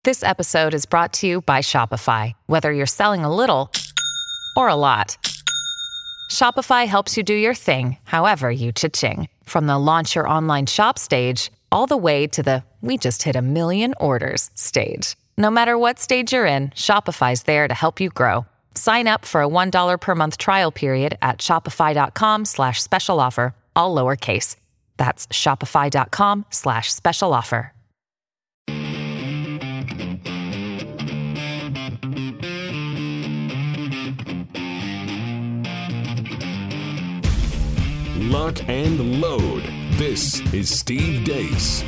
This episode is brought to you by Shopify. Whether you're selling a little or a lot, Shopify helps you do your thing, however you cha-ching. From the launch your online shop stage, all the way to the we just hit 1 million orders stage. No matter what stage you're in, Shopify's there to help you grow. Sign up for a $1 per month trial period at shopify.com/special offer, all lowercase. That's shopify.com/special offer. Lock and load. This is Steve Deace.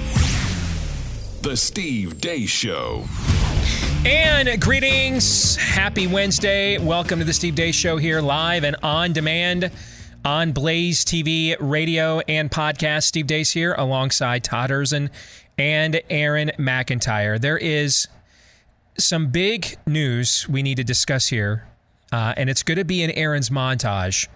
The Steve Deace Show. And greetings. Happy Wednesday. Welcome to the Steve Deace Show here live and on demand on Blaze TV, radio, and podcast. Steve Deace here alongside Todd Erzin and Aaron McIntyre. There is some big news we need to discuss here, and it's going to be in Aaron's montage.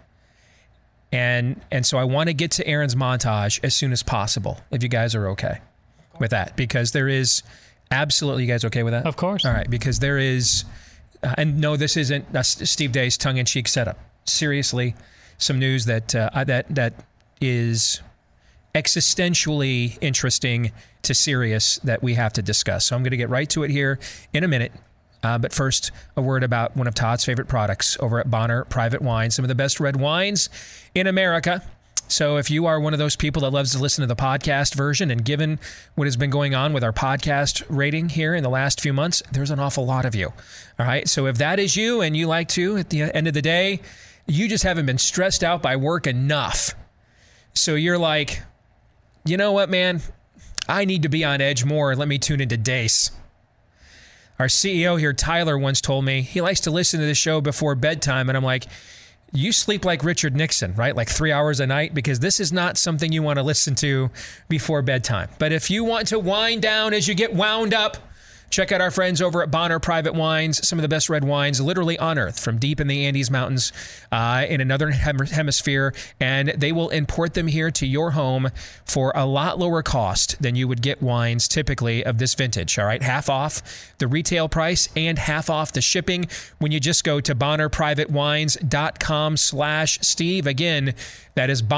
And so I want to get to Aaron's montage as soon as possible, if you guys are okay with that, because there is absolutely, you guys okay with that? Of course. All right, because there is, and no, this isn't Steve Deace tongue-in-cheek setup. Seriously, some news that is existentially interesting to serious that we have to discuss. So I'm going to get right to it here in a minute. But first, a word about one of Todd's favorite products over at Bonner Private Wine, some of the best red wines in America. So if you are one of those people that loves to listen to the podcast version, and given what has been going on with our podcast rating here in the last few months, there's an awful lot of you. All right. So if that is you and you like to, at the end of the day, you just haven't been stressed out by work enough. So you're like, you know what, man? I need to be on edge more. Let me tune into Deace. Our CEO here, Tyler, once told me he likes to listen to the show before bedtime. And I'm like, you sleep like Richard Nixon, right? Like 3 hours a night, because this is not something you want to listen to before bedtime. But if you want to wind down as you get wound up, check out our friends over at Bonner Private Wines, some of the best red wines literally on earth from deep in the Andes Mountains in another hemisphere. And they will import them here to your home for a lot lower cost than you would get wines typically of this vintage. All right, half off the retail price and half off the shipping when you just go to BonnerPrivateWines.com/Steve. Again, that is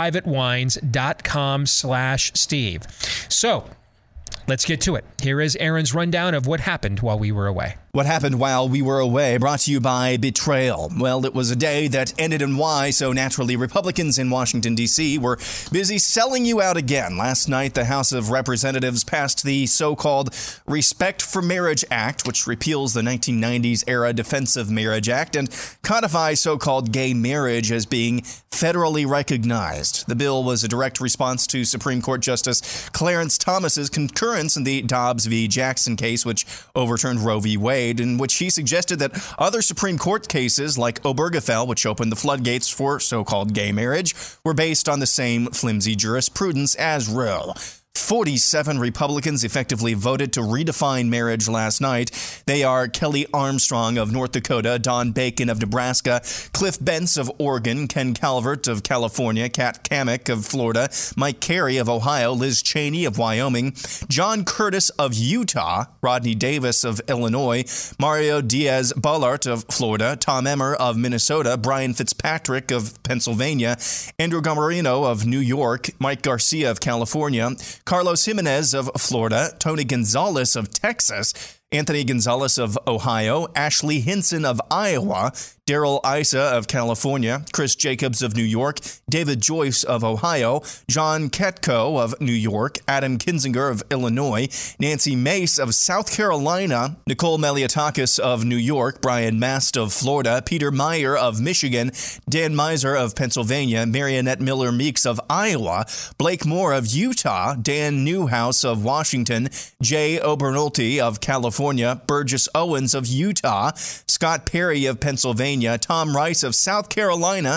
BonnerPrivateWines.com/Steve. So, let's get to it. Here is Aaron's rundown of what happened while we were away. What happened while we were away, brought to you by Betrayal. Well, it was a day that ended in Y, so naturally Republicans in Washington, D.C. were busy selling you out again. Last night, the House of Representatives passed the so-called Respect for Marriage Act, which repeals the 1990s-era Defense of Marriage Act and codifies so-called gay marriage as being federally recognized. The bill was a direct response to Supreme Court Justice Clarence Thomas's concurrence in the Dobbs v. Jackson case, which overturned Roe v. Wade, in which he suggested that other Supreme Court cases like Obergefell, which opened the floodgates for so-called gay marriage, were based on the same flimsy jurisprudence as Roe. 47 Republicans effectively voted to redefine marriage last night. They are Kelly Armstrong of North Dakota, Don Bacon of Nebraska, Cliff Bentz of Oregon, Ken Calvert of California, Kat Cammack of Florida, Mike Carey of Ohio, Liz Cheney of Wyoming, John Curtis of Utah, Rodney Davis of Illinois, Mario Diaz-Balart of Florida, Tom Emmer of Minnesota, Brian Fitzpatrick of Pennsylvania, Andrew Garbarino of New York, Mike Garcia of California, Carlos Jimenez of Florida, Tony Gonzalez of Texas, Anthony Gonzalez of Ohio, Ashley Hinson of Iowa, Daryl Issa of California, Chris Jacobs of New York, David Joyce of Ohio, John Ketko of New York, Adam Kinzinger of Illinois, Nancy Mace of South Carolina, Nicole Meliatakis of New York, Brian Mast of Florida, Peter Meyer of Michigan, Dan Miser of Pennsylvania, Marionette Miller Meeks of Iowa, Blake Moore of Utah, Dan Newhouse of Washington, Jay Obernolte of California, Burgess Owens of Utah, Scott Perry of Pennsylvania, Tom Rice of South Carolina,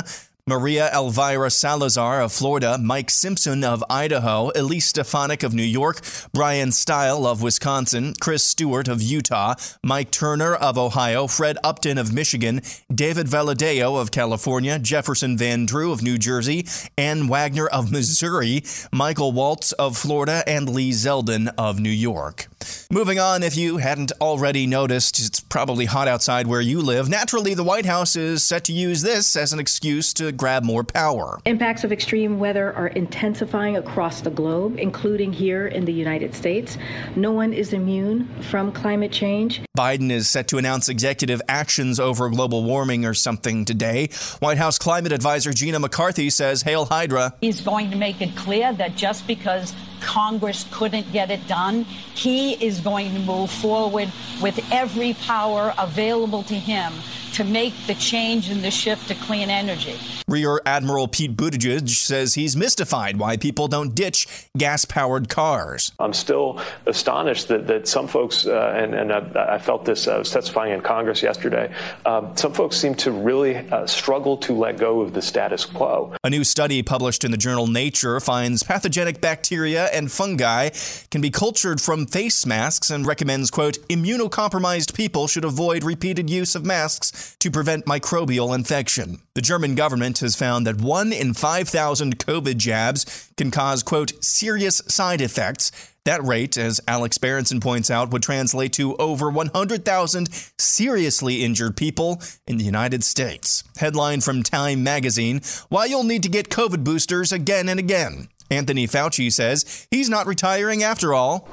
Maria Elvira Salazar of Florida, Mike Simpson of Idaho, Elise Stefanik of New York, Brian Stile of Wisconsin, Chris Stewart of Utah, Mike Turner of Ohio, Fred Upton of Michigan, David Valadeo of California, Jefferson Van Drew of New Jersey, Ann Wagner of Missouri, Michael Waltz of Florida, and Lee Zeldin of New York. Moving on, if you hadn't already noticed, it's probably hot outside where you live. Naturally, the White House is set to use this as an excuse to grab more power. Impacts of extreme weather are intensifying across the globe, including here in the United States. No one is immune from climate change. Biden is set to announce executive actions over global warming or something today. White House climate advisor Gina McCarthy says, Hail Hydra. He's going to make it clear that just because Congress couldn't get it done, he is going to move forward with every power available to him to make the change and the shift to clean energy. Rear Admiral Pete Buttigieg says he's mystified why people don't ditch gas-powered cars. I'm still astonished that some folks, and I felt this, I was testifying in Congress yesterday, some folks seem to really struggle to let go of the status quo. A new study published in the journal Nature finds pathogenic bacteria and fungi can be cultured from face masks and recommends, quote, immunocompromised people should avoid repeated use of masks to prevent microbial infection. The German government has found that 1 in 5,000 COVID jabs can cause, quote, serious side effects. That rate, as Alex Berenson points out, would translate to over 100,000 seriously injured people in the United States. Headline from Time magazine, why you'll need to get COVID boosters again and again. Anthony Fauci says he's not retiring after all.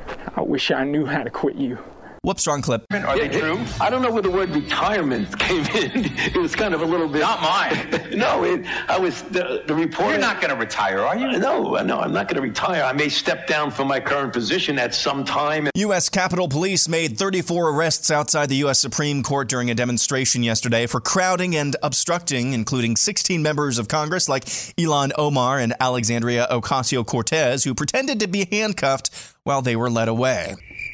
I wish I knew how to quit you. Whoops, wrong clip. Are they true? I don't know where the word retirement came in. It was kind of a little bit. Not mine. No, I was the reporter. You're not going to retire, are you? No, I'm not going to retire. I may step down from my current position at some time. U.S. Capitol Police made 34 arrests outside the U.S. Supreme Court during a demonstration yesterday for crowding and obstructing, including 16 members of Congress like Ilhan Omar and Alexandria Ocasio-Cortez, who pretended to be handcuffed while they were led away.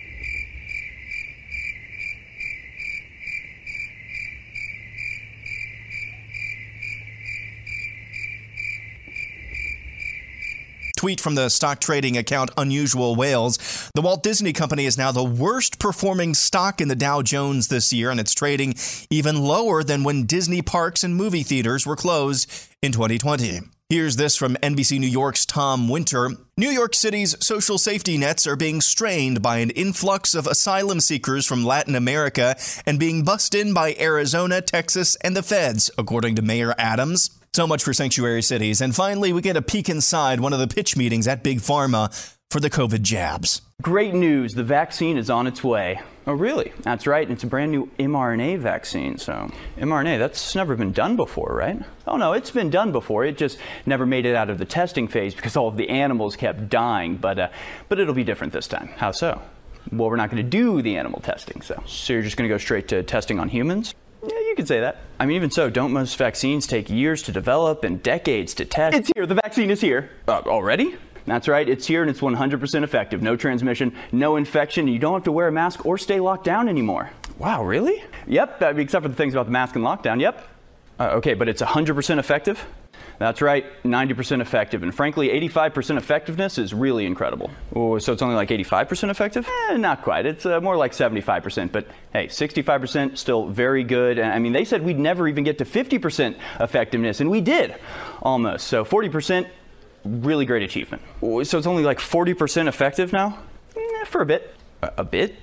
Tweet from the stock trading account Unusual Whales. The Walt Disney Company is now the worst performing stock in the Dow Jones this year, and it's trading even lower than when Disney parks and movie theaters were closed in 2020. Here's this from NBC New York's Tom Winter. New York City's social safety nets are being strained by an influx of asylum seekers from Latin America and being bussed in by Arizona, Texas, and the feds, according to Mayor Adams. So much for sanctuary cities. And finally, we get a peek inside one of the pitch meetings at Big Pharma for the COVID jabs. Great news. The vaccine is on its way. Oh, really? That's right. It's a brand new mRNA vaccine. So mRNA, that's never been done before, right? Oh, no, it's been done before. It just never made it out of the testing phase because all of the animals kept dying. But it'll be different this time. How so? Well, we're not going to do the animal testing. So you're just going to go straight to testing on humans? Yeah, you could say that. I mean, even so, don't most vaccines take years to develop and decades to test? It's here. The vaccine is here. Already? That's right. It's here and it's 100% effective. No transmission, no infection. You don't have to wear a mask or stay locked down anymore. Wow, really? Yep, except for the things about the mask and lockdown. Yep. Okay, but it's 100% effective? That's right, 90% effective. And frankly, 85% effectiveness is really incredible. Oh, so it's only like 85% effective? Not quite. It's more like 75%. But hey, 65% still very good. And I mean, they said we'd never even get to 50% effectiveness, and we did almost. So 40%, really great achievement. So it's only like 40% effective now? For a bit. A bit?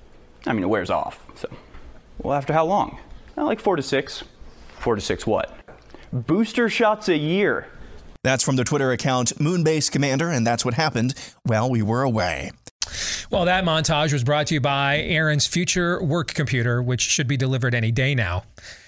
I mean, it wears off. So, well, after how long? Like 4 to 6. 4 to 6 what? Booster shots a year. That's from the Twitter account Moonbase Commander, and that's what happened while we were away. Well, that montage was brought to you by Aaron's future work computer, which should be delivered any day now.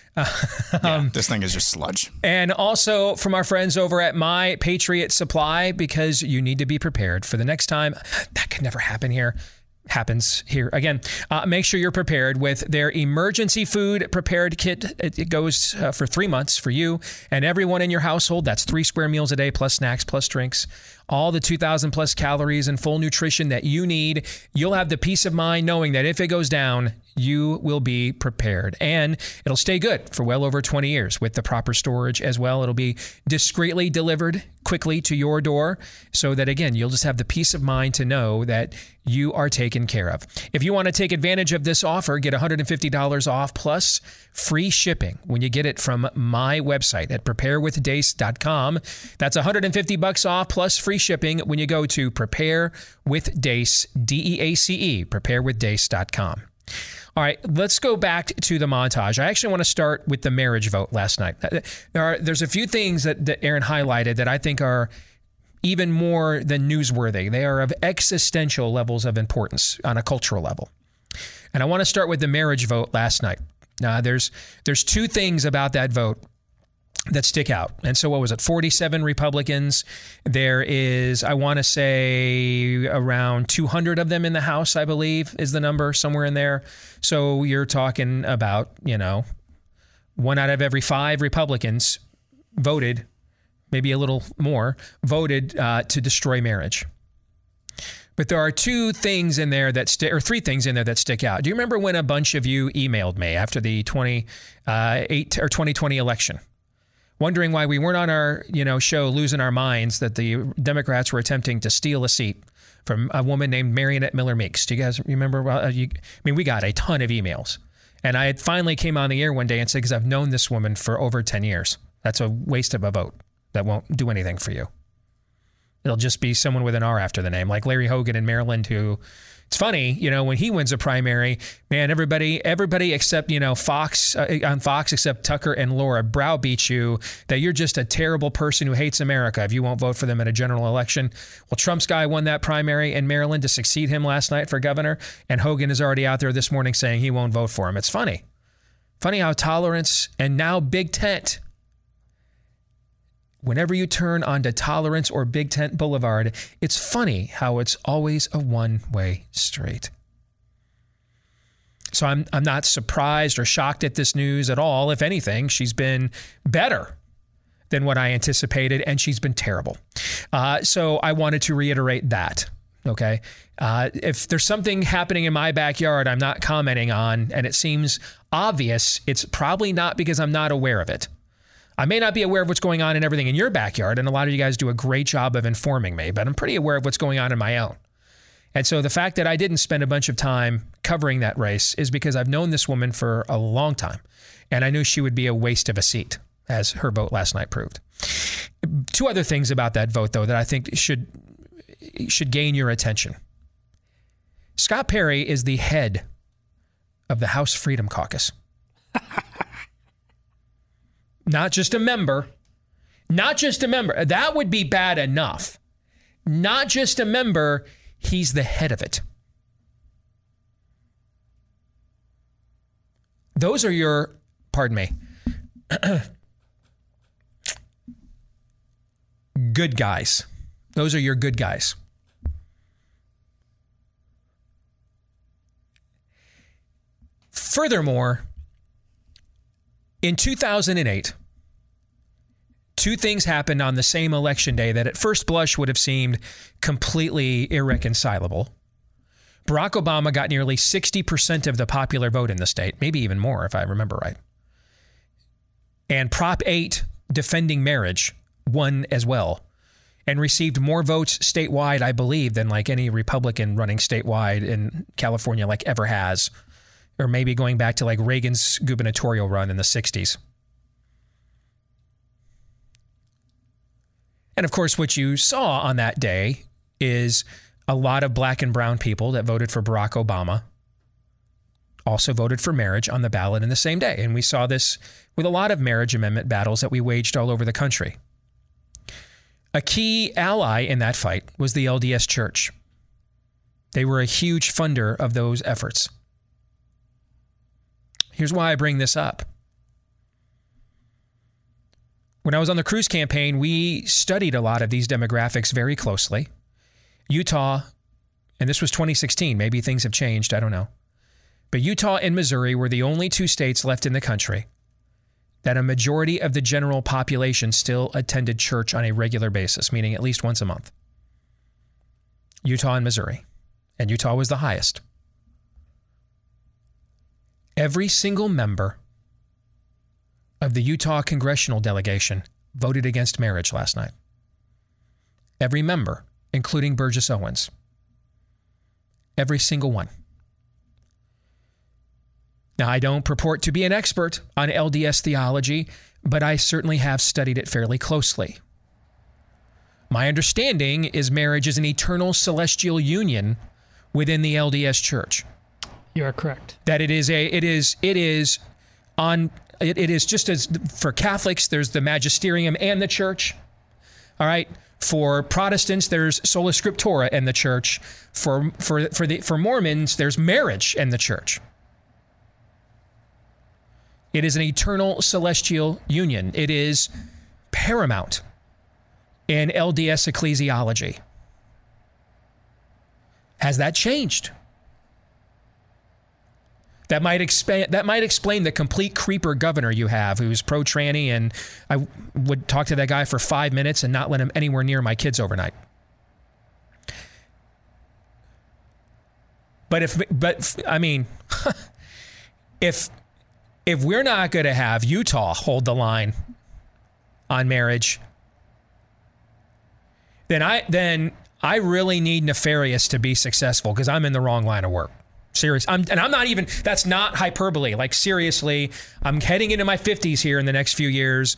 This thing is just sludge. And also from our friends over at My Patriot Supply, because you need to be prepared for the next time. That could never happen here. Happens here again. Make sure you're prepared with their emergency food prepared kit. It goes for 3 months for you and everyone in your household. That's 3 square meals a day plus snacks plus drinks. all the 2,000 plus calories and full nutrition that you need. You'll have the peace of mind knowing that if it goes down, you will be prepared. And it'll stay good for well over 20 years with the proper storage as well. It'll be discreetly delivered quickly to your door so that, again, you'll just have the peace of mind to know that you are taken care of. If you want to take advantage of this offer, get $150 off plus free shipping when you get it from my website at preparewithdace.com. That's $150 off plus free shipping when you go to preparewithdace, DEACE, preparewithdace.com. All right, let's go back to the montage. I actually want to start with the marriage vote last night. There's a few things that Aaron highlighted that I think are even more than newsworthy. They are of existential levels of importance on a cultural level. And I want to start with the marriage vote last night. Now, there's two things about that vote that stick out. And so what was it? 47 Republicans. There is, I want to say, around 200 of them in the House, I believe, is the number, somewhere in there. So you're talking about, 1 out of every 5 Republicans voted, maybe a little more, voted to destroy marriage. But there are 2 things in there that or 3 things in there that stick out. Do you remember when a bunch of you emailed me after the 2020 election? Wondering why we weren't on our, show losing our minds that the Democrats were attempting to steal a seat from a woman named Marionette Miller Meeks. Do you guys remember? We got a ton of emails. And I finally came on the air one day and said, because I've known this woman for over 10 years. That's a waste of a vote. That won't do anything for you. It'll just be someone with an R after the name, like Larry Hogan in Maryland, who, it's funny, when he wins a primary, man, everybody except, Fox, on Fox except Tucker and Laura browbeat you that you're just a terrible person who hates America if you won't vote for them in a general election. Well, Trump's guy won that primary in Maryland to succeed him last night for governor, and Hogan is already out there this morning saying he won't vote for him. It's funny. Funny how tolerance and now Big Tent, whenever you turn onto Tolerance or Big Tent Boulevard, it's funny how it's always a one-way street. So I'm not surprised or shocked at this news at all. If anything, she's been better than what I anticipated, and she's been terrible. So I wanted to reiterate that, okay? If there's something happening in my backyard I'm not commenting on, and it seems obvious, it's probably not because I'm not aware of it. I may not be aware of what's going on in everything in your backyard, and a lot of you guys do a great job of informing me, but I'm pretty aware of what's going on in my own. And so the fact that I didn't spend a bunch of time covering that race is because I've known this woman for a long time, and I knew she would be a waste of a seat, as her vote last night proved. 2 other things about that vote, though, that I think should gain your attention. Scott Perry is the head of the House Freedom Caucus. Not just a member. Not just a member. That would be bad enough. Not just a member, he's the head of it. Those are your, pardon me, good guys. Those are your good guys. Furthermore, in 2008, 2 things happened on the same election day that at first blush would have seemed completely irreconcilable. Barack Obama got nearly 60% of the popular vote in the state, maybe even more if I remember right. And Prop 8, defending marriage, won as well and received more votes statewide, I believe, than like any Republican running statewide in California like ever has. Or maybe going back to like Reagan's gubernatorial run in the 60s. And of course, what you saw on that day is a lot of black and brown people that voted for Barack Obama also voted for marriage on the ballot in the same day. And we saw this with a lot of marriage amendment battles that we waged all over the country. A key ally in that fight was the LDS Church. They were a huge funder of those efforts. Here's why I bring this up. When I was on the Cruz campaign, we studied a lot of these demographics very closely. Utah, and this was 2016, maybe things have changed, I don't know. But Utah and Missouri were the only 2 states left in the country that a majority of the general population still attended church on a regular basis, meaning at least once a month. Utah and Missouri, and Utah was the highest. Every single member of the Utah congressional delegation voted against marriage last night. Every member, including Burgess Owens. Every single one. Now, I don't purport to be an expert on LDS theology, but I certainly have studied it fairly closely. My understanding is marriage is an eternal celestial union within the LDS Church. You are correct. That it is just as for Catholics, there's the magisterium and the church. All right. For Protestants, there's sola scriptura and the church. For Mormons, there's marriage and the church. It is an eternal celestial union. It is paramount in LDS ecclesiology. Has that changed? That might explain the complete creeper governor you have who's pro-tranny, and I would talk to that guy for 5 minutes and not let him anywhere near my kids overnight. But if we're not going to have Utah hold the line on marriage, then I really need Nefarious to be successful, because I'm in the wrong line of work. Serious. I'm not even, that's not hyperbole. Like, seriously, I'm heading into my 50s here in the next few years.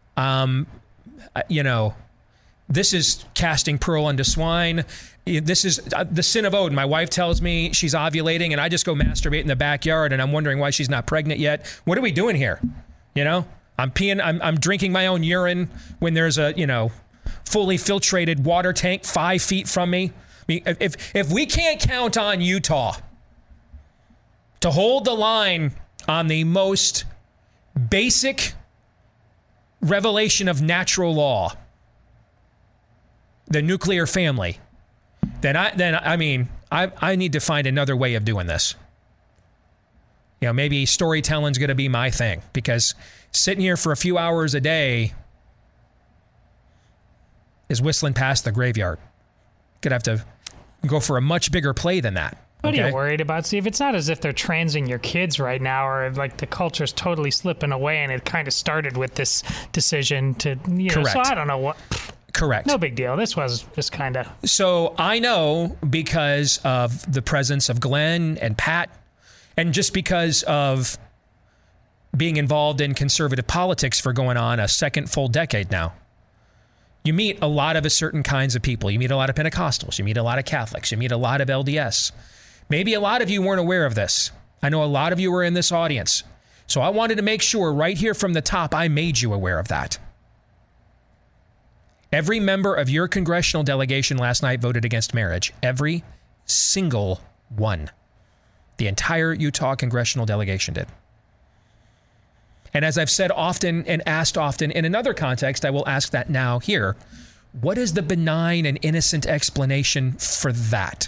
This is casting pearl unto swine. This is the sin of Odin. My wife tells me she's ovulating, and I just go masturbate in the backyard, and I'm wondering why she's not pregnant yet. What are we doing here? I'm peeing, I'm drinking my own urine when there's a, fully filtrated water tank 5 feet from me. I mean, if we can't count on Utah to hold the line on the most basic revelation of natural law, the nuclear family, then I need to find another way of doing this. Maybe storytelling's going to be my thing, because sitting here for a few hours a day is whistling past the graveyard. Could have to go for a much bigger play than that. What are you worried about, Steve? It's not as if they're transing your kids right now, or like the culture's totally slipping away, and it kind of started with this decision to, Correct. So I don't know what. Correct. No big deal. This was just kind of. So I know, because of the presence of Glenn and Pat, and just because of being involved in conservative politics for going on a second full decade now. You meet a lot of certain kinds of people. You meet a lot of Pentecostals. You meet a lot of Catholics. You meet a lot of LDS. Maybe a lot of you weren't aware of this. I know a lot of you were in this audience. So I wanted to make sure right here from the top, I made you aware of that. Every member of your congressional delegation last night voted against marriage. Every single one. The entire Utah congressional delegation did. And as I've said often and asked often in another context, I will ask that now here. What is the benign and innocent explanation for that?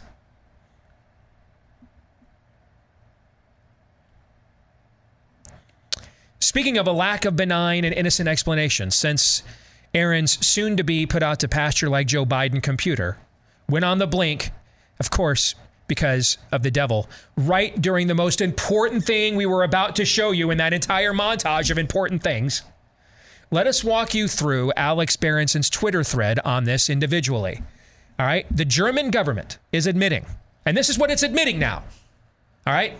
Speaking of a lack of benign and innocent explanation, since Aaron's soon-to-be put out to pasture like Joe Biden computer went on the blink, of course, because of the devil, right during the most important thing we were about to show you in that entire montage of important things. Let us walk you through Alex Berenson's Twitter thread on this individually. All right? The German government is admitting, and this is what it's admitting now. All right?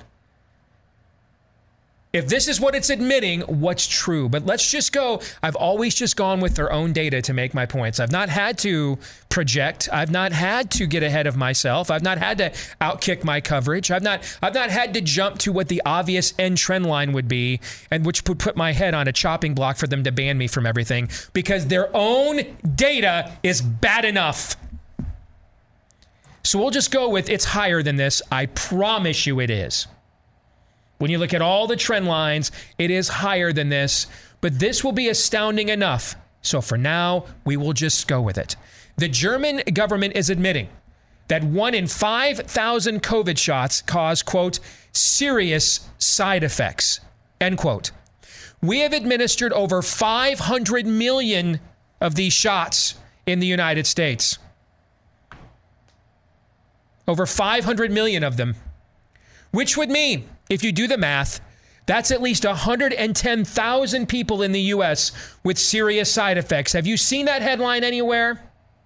If this is what it's admitting, what's true? But let's just go. I've always just gone with their own data to make my points. I've not had to project. I've not had to get ahead of myself. I've not had to outkick my coverage. I've not had to jump to what the obvious end trend line would be, and which would put my head on a chopping block for them to ban me from everything, because their own data is bad enough. So we'll just go with it's higher than this. I promise you it is. When you look at all the trend lines, it is higher than this, but this will be astounding enough. So for now, we will just go with it. The German government is admitting that 1 in 5,000 COVID shots cause, quote, serious side effects, end quote. We have administered over 500 million of these shots in the United States. Over 500 million of them. Which would mean, if you do the math, that's at least 110,000 people in the U.S. with serious side effects. Have you seen that headline anywhere?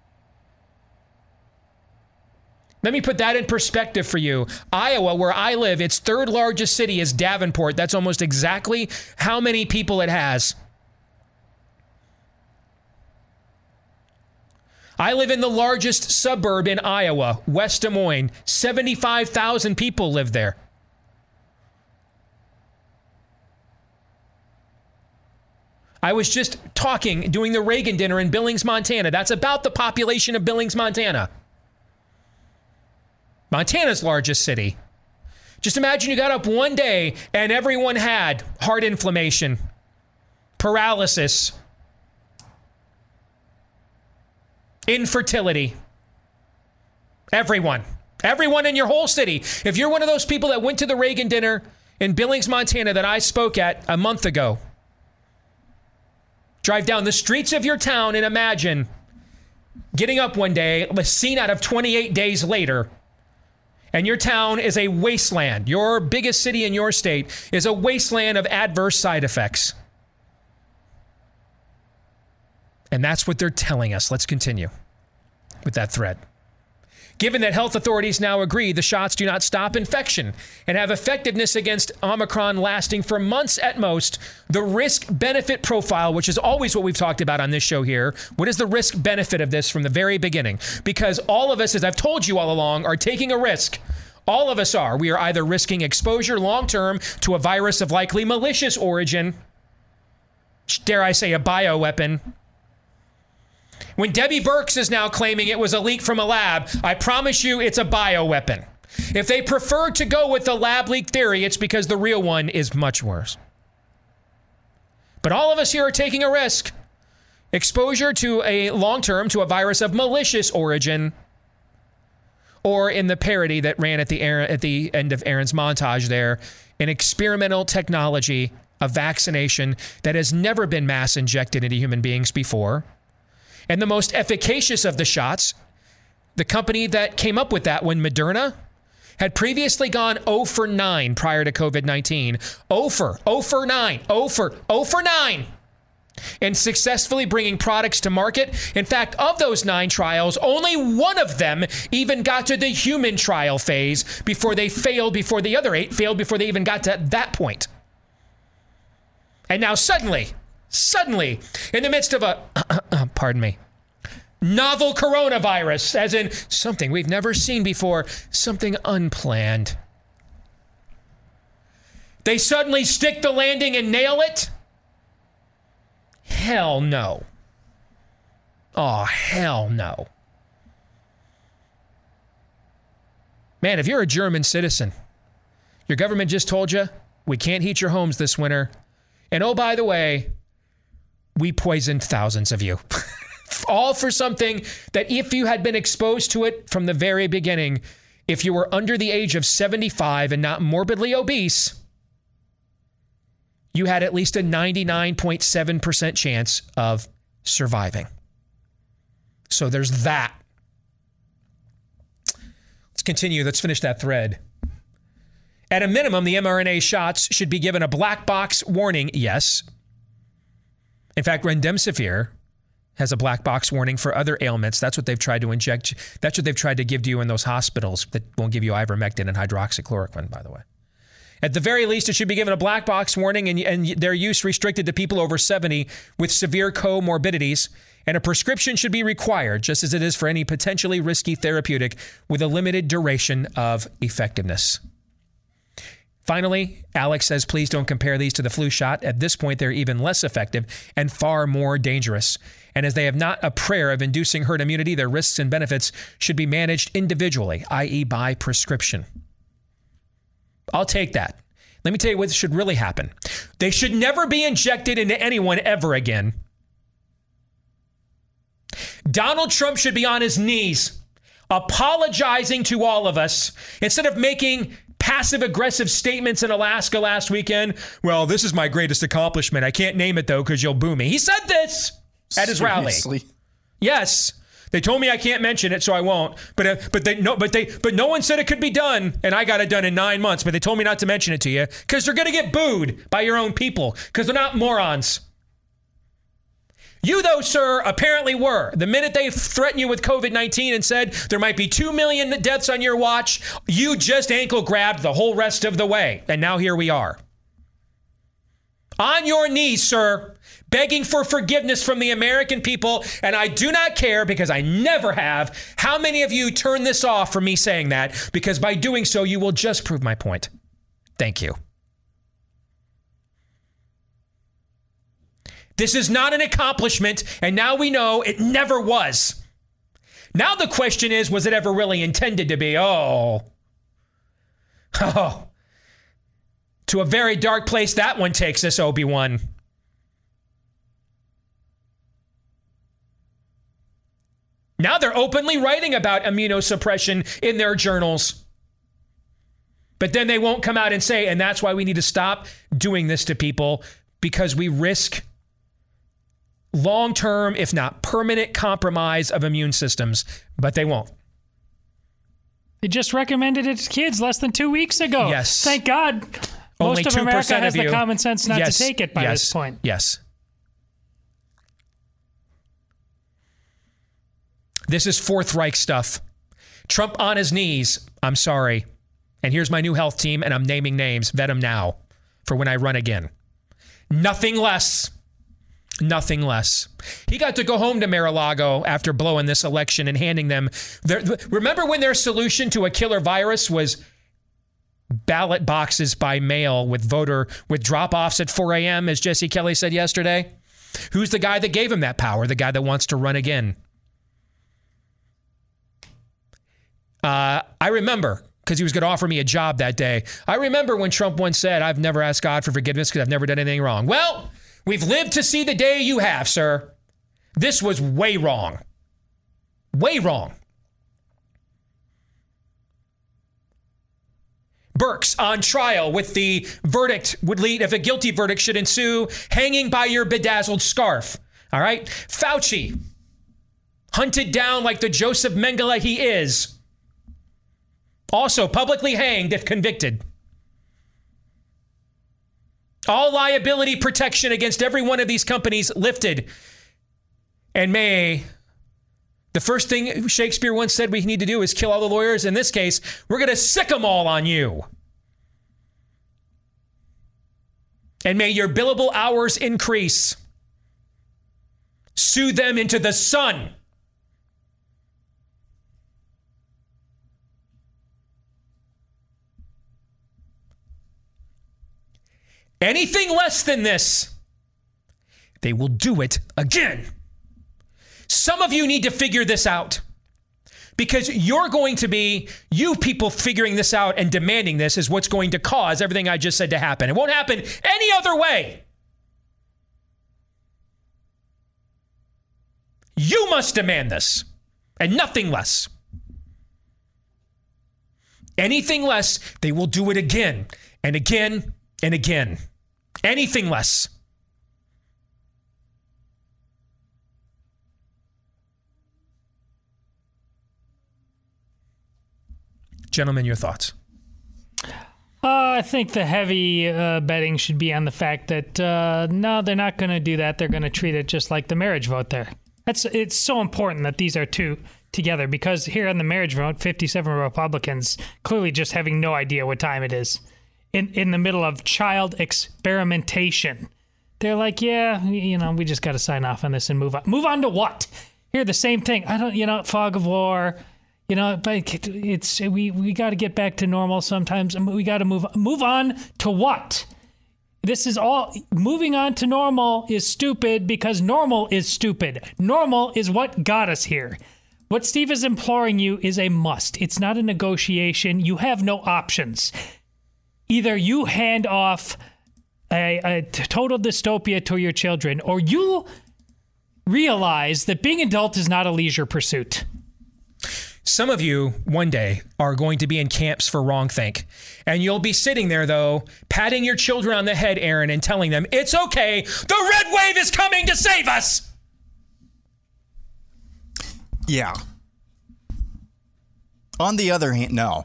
Let me put that in perspective for you. Iowa, where I live, its third largest city is Davenport. That's almost exactly how many people it has. I live in the largest suburb in Iowa, West Des Moines. 75,000 people live there. I was just doing the Reagan dinner in Billings, Montana. That's about the population of Billings, Montana. Montana's largest city. Just imagine you got up one day and everyone had heart inflammation, paralysis, infertility. Everyone in your whole city. If you're one of those people that went to the Reagan dinner in Billings, Montana that I spoke at a month ago, drive down the streets of your town and imagine getting up one day, a scene out of 28 days later, and your town is a wasteland. Your biggest city in your state is a wasteland of adverse side effects. And that's what they're telling us. Let's continue with that thread. Given that health authorities now agree the shots do not stop infection and have effectiveness against Omicron lasting for months at most, the risk-benefit profile, which is always what we've talked about on this show here, what is the risk-benefit of this from the very beginning? Because all of us, as I've told you all along, are taking a risk. All of us are. We are either risking exposure long-term to a virus of likely malicious origin, dare I say a bioweapon. When Debbie Birx is now claiming it was a leak from a lab, I promise you it's a bioweapon. If they prefer to go with the lab leak theory, it's because the real one is much worse. But all of us here are taking a risk. Exposure to a long-term to a virus of malicious origin, or in the parody that ran at the end of Aaron's montage there, an experimental technology, a vaccination that has never been mass injected into human beings before. And the most efficacious of the shots, the company that came up with that one, Moderna, had previously gone 0 for 9 prior to COVID-19. 0 for 9. And successfully bringing products to market. In fact, of those 9 trials, only one of them even got to the human trial phase before they failed, before the other 8 failed, before they even got to that point. And now suddenly, in the midst of a, novel coronavirus, as in something we've never seen before, something unplanned, they suddenly stick the landing and nail it? Hell no. Oh, hell no. Man, if you're a German citizen, your government just told you, we can't heat your homes this winter. And oh, by the way, we poisoned thousands of you. All for something that if you had been exposed to it from the very beginning, if you were under the age of 75 and not morbidly obese, you had at least a 99.7% chance of surviving. So there's that. Let's continue. Let's finish that thread. At a minimum, the mRNA shots should be given a black box warning, yes. In fact, remdesivir has a black box warning for other ailments. That's what they've tried to inject. That's what they've tried to give to you in those hospitals that won't give you ivermectin and hydroxychloroquine, by the way. At the very least, it should be given a black box warning and their use restricted to people over 70 with severe comorbidities. And a prescription should be required, just as it is for any potentially risky therapeutic with a limited duration of effectiveness. Finally, Alex says, please don't compare these to the flu shot. At this point, they're even less effective and far more dangerous. And as they have not a prayer of inducing herd immunity, their risks and benefits should be managed individually, i.e. by prescription. I'll take that. Let me tell you what should really happen. They should never be injected into anyone ever again. Donald Trump should be on his knees, apologizing to all of us, instead of making passive-aggressive statements in Alaska last weekend. Well, this is my greatest accomplishment. I can't name it, though, because you'll boo me. He said this at his rally. Yes. They told me I can't mention it, so I won't. But no one said it could be done, and I got it done in 9 months. But they told me not to mention it to you because they're going to get booed by your own people because they're not morons. You, though, sir, apparently were. The minute they threatened you with COVID-19 and said there might be 2 million deaths on your watch, you just ankle grabbed the whole rest of the way. And now here we are. On your knees, sir, begging for forgiveness from the American people. And I do not care, because I never have, how many of you turn this off from me saying that, because by doing so, you will just prove my point. Thank you. This is not an accomplishment, and now we know it never was. Now the question is, was it ever really intended to be? Oh. To a very dark place that one takes us, Obi-Wan. Now they're openly writing about immunosuppression in their journals. But then they won't come out and say, and that's why we need to stop doing this to people, because we risk long-term, if not permanent, compromise of immune systems. But they won't. They just recommended it to kids less than 2 weeks ago. Yes. Thank God. Only Most of America 2% has of you. the common sense not Yes. to take it by Yes. this point. Yes. This is Fourth Reich stuff. Trump on his knees. I'm sorry. And here's my new health team, and I'm naming names. Vet them now for when I run again. Nothing less. Nothing less. He got to go home to Mar-a-Lago after blowing this election and handing them remember when their solution to a killer virus was ballot boxes by mail with drop-offs at 4 a.m., as Jesse Kelly said yesterday? Who's the guy that gave him that power? The guy that wants to run again. I remember, because he was going to offer me a job that day. I remember when Trump once said, I've never asked God for forgiveness because I've never done anything wrong. Well, we've lived to see the day you have, sir. This was way wrong. Way wrong. Birx on trial with the verdict would lead, if a guilty verdict should ensue, hanging by your bedazzled scarf. All right? Fauci, hunted down like the Joseph Mengele he is. Also publicly hanged if convicted. All liability protection against every one of these companies lifted. And the first thing Shakespeare once said we need to do is kill all the lawyers. In this case, we're going to sick them all on you. And may your billable hours increase. Sue them into the sun. Anything less than this, they will do it again. Some of you need to figure this out, because you people figuring this out and demanding this is what's going to cause everything I just said to happen. It won't happen any other way. You must demand this and nothing less. Anything less, they will do it again and again and again. Anything less. Gentlemen, your thoughts? I think the heavy betting should be on the fact that, no, they're not going to do that. They're going to treat it just like the marriage vote there. It's so important that these are two together, because here on the marriage vote, 57 Republicans clearly just having no idea what time it is. In the middle of child experimentation. They're like, yeah, we just got to sign off on this and move on. Move on to what? Here, the same thing. Fog of war. But we got to get back to normal sometimes. We got to move on to what? This is all, moving on to normal is stupid because normal is stupid. Normal is what got us here. What Steve is imploring you is a must. It's not a negotiation. You have no options. Either you hand off a total dystopia to your children, or you realize that being adult is not a leisure pursuit. Some of you one day are going to be in camps for wrongthink. And you'll be sitting there, though, patting your children on the head, Aaron, and telling them, it's okay, the red wave is coming to save us. Yeah. On the other hand, no.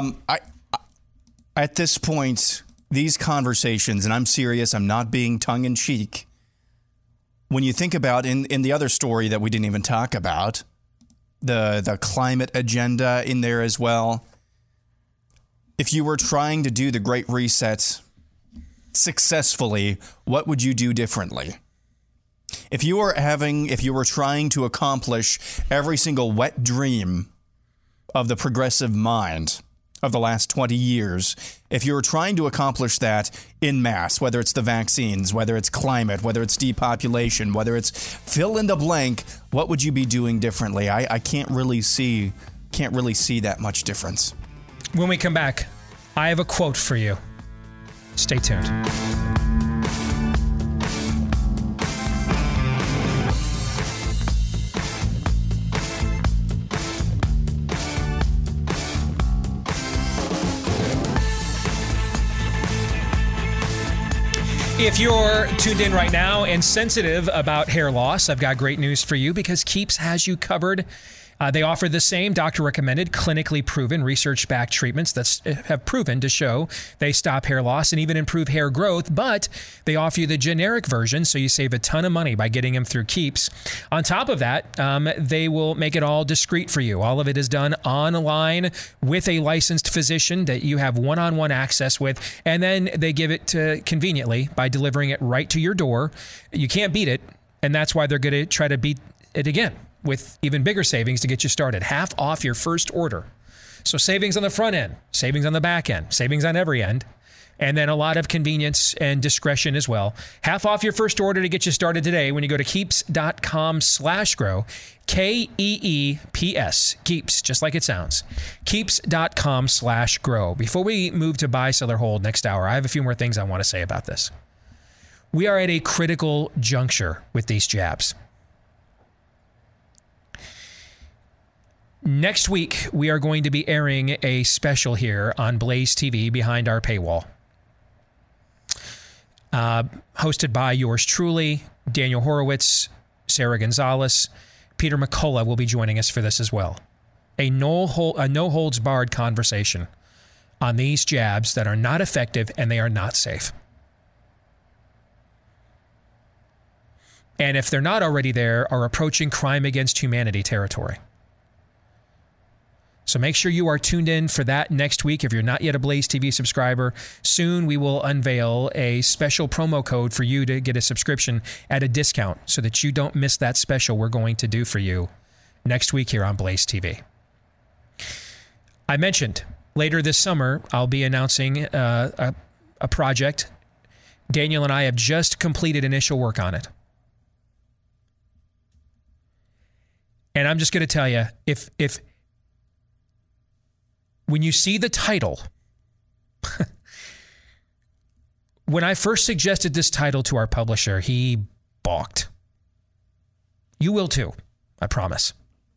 At this point, these conversations, and I'm serious, I'm not being tongue-in-cheek. When you think about, in the other story that we didn't even talk about, the climate agenda in there as well, if you were trying to do the Great Reset successfully, what would you do differently? If you were trying to accomplish every single wet dream of the progressive mind of the last 20 years, if you were trying to accomplish that en masse, whether it's the vaccines, whether it's climate, whether it's depopulation, whether it's fill in the blank, what would you be doing differently? I can't really see that much difference. When we come back, I have a quote for you. Stay tuned. If you're tuned in right now and sensitive about hair loss, I've got great news for you because Keeps has you covered. They offer the same doctor-recommended, clinically proven, research-backed treatments that have proven to show they stop hair loss and even improve hair growth, but they offer you the generic version, so you save a ton of money by getting them through Keeps. On top of that, they will make it all discreet for you. All of it is done online with a licensed physician that you have one-on-one access with, and then they give it conveniently by delivering it right to your door. You can't beat it, and that's why they're going to try to beat it again with even bigger savings to get you started. Half off your first order. So savings on the front end, savings on the back end, savings on every end, and then a lot of convenience and discretion as well. Half off your first order to get you started today when you go to keeps.com/grow. Keeps, Keeps, just like it sounds. Keeps.com/grow. Before we move to buy, sell, or hold next hour, I have a few more things I want to say about this. We are at a critical juncture with these jabs. Next week, we are going to be airing a special here on Blaze TV behind our paywall. Hosted by yours truly, Daniel Horowitz, Sarah Gonzalez, Peter McCullough will be joining us for this as well. A no-holds-barred conversation on these jabs that are not effective and they are not safe. And if they're not already there, are approaching crime against humanity territory. So make sure you are tuned in for that next week. If you're not yet a Blaze TV subscriber, soon we will unveil a special promo code for you to get a subscription at a discount so that you don't miss that special we're going to do for you next week here on Blaze TV. I mentioned later this summer, I'll be announcing a project. Daniel and I have just completed initial work on it. And I'm just going to tell you, if when you see the title, when I first suggested this title to our publisher, he balked. You will too, I promise.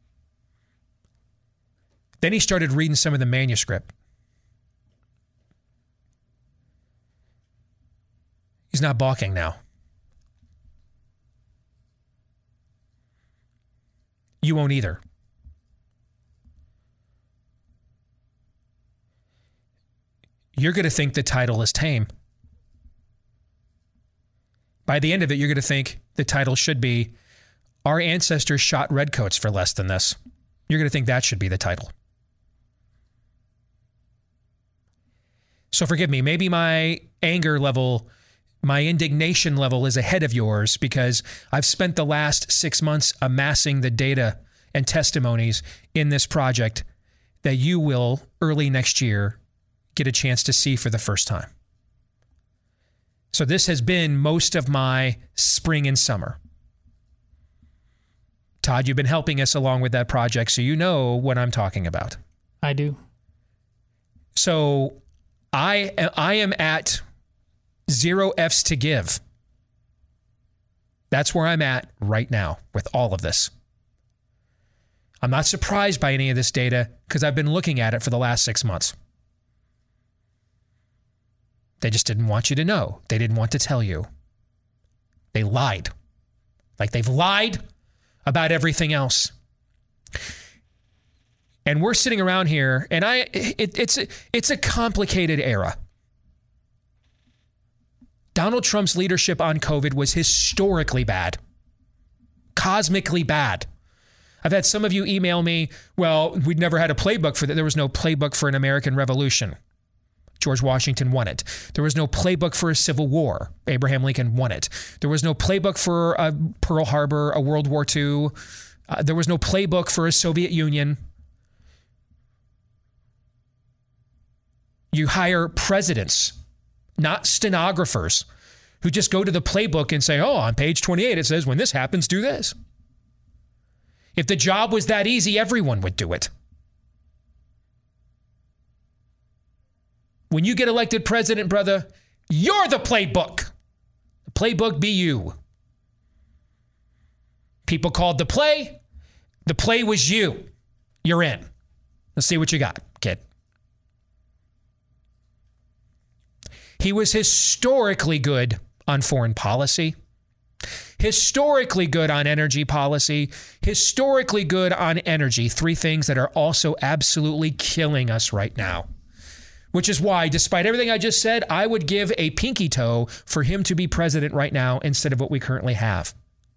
Then he started reading some of the manuscript. He's not balking now. You won't either. You're going to think the title is tame. By the end of it, you're going to think the title should be, Our Ancestors Shot Redcoats for Less Than This. You're going to think that should be the title. So forgive me, maybe my anger level, my indignation level is ahead of yours because I've spent the last 6 months amassing the data and testimonies in this project that you will, early next year, get a chance to see for the first time. So this has been most of my spring and summer. Todd, you've been helping us along with that project, so you know what I'm talking about. I do. So I am at 0 F's to give. That's where I'm at right now with all of this. I'm not surprised by any of this data because I've been looking at it for the last 6 months. They just didn't want you to know. They didn't want to tell you. They lied. Like they've lied about everything else. And we're sitting around here, and it's a complicated era. Donald Trump's leadership on COVID was historically bad, cosmically bad. I've had some of you email me, well, we'd never had a playbook for that. There was no playbook for an American Revolution. George Washington won it. There was no playbook for a civil war. Abraham Lincoln won it. There was no playbook for Pearl Harbor, a World War II. There was no playbook for a Soviet Union. You hire presidents, not stenographers, who just go to the playbook and say, oh, on page 28, it says when this happens, do this. If the job was that easy, everyone would do it. When you get elected president, brother, you're the playbook. The playbook be you. People called the play. The play was you. You're in. Let's see what you got, kid. He was historically good on foreign policy, historically good on energy policy, historically good on energy. Three things that are also absolutely killing us right now. Which is why, despite everything I just said, I would give a pinky toe for him to be president right now instead of what we currently have.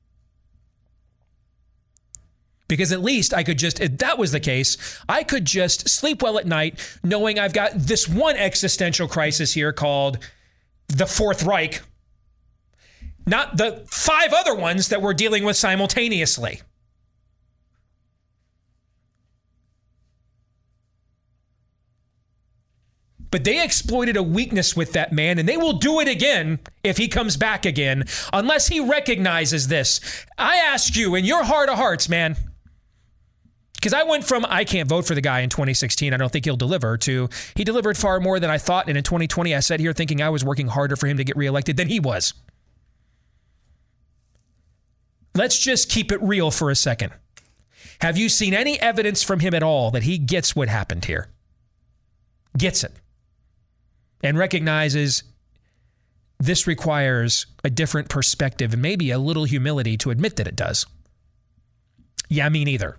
Because at least I could just, if that was the case, I could just sleep well at night knowing I've got this one existential crisis here called the Fourth Reich, not the 5 other ones that we're dealing with simultaneously. But they exploited a weakness with that man, and they will do it again if he comes back again, unless he recognizes this. I ask you, in your heart of hearts, man, because I went from, I can't vote for the guy in 2016, I don't think he'll deliver, to he delivered far more than I thought, and in 2020, I sat here thinking I was working harder for him to get reelected than he was. Let's just keep it real for a second. Have you seen any evidence from him at all that he gets what happened here? Gets it. And recognizes this requires a different perspective and maybe a little humility to admit that it does. Yeah, me neither.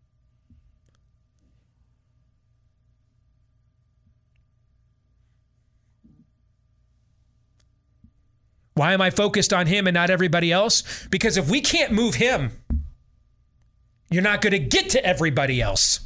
Why am I focused on him and not everybody else? Because if we can't move him, you're not going to get to everybody else.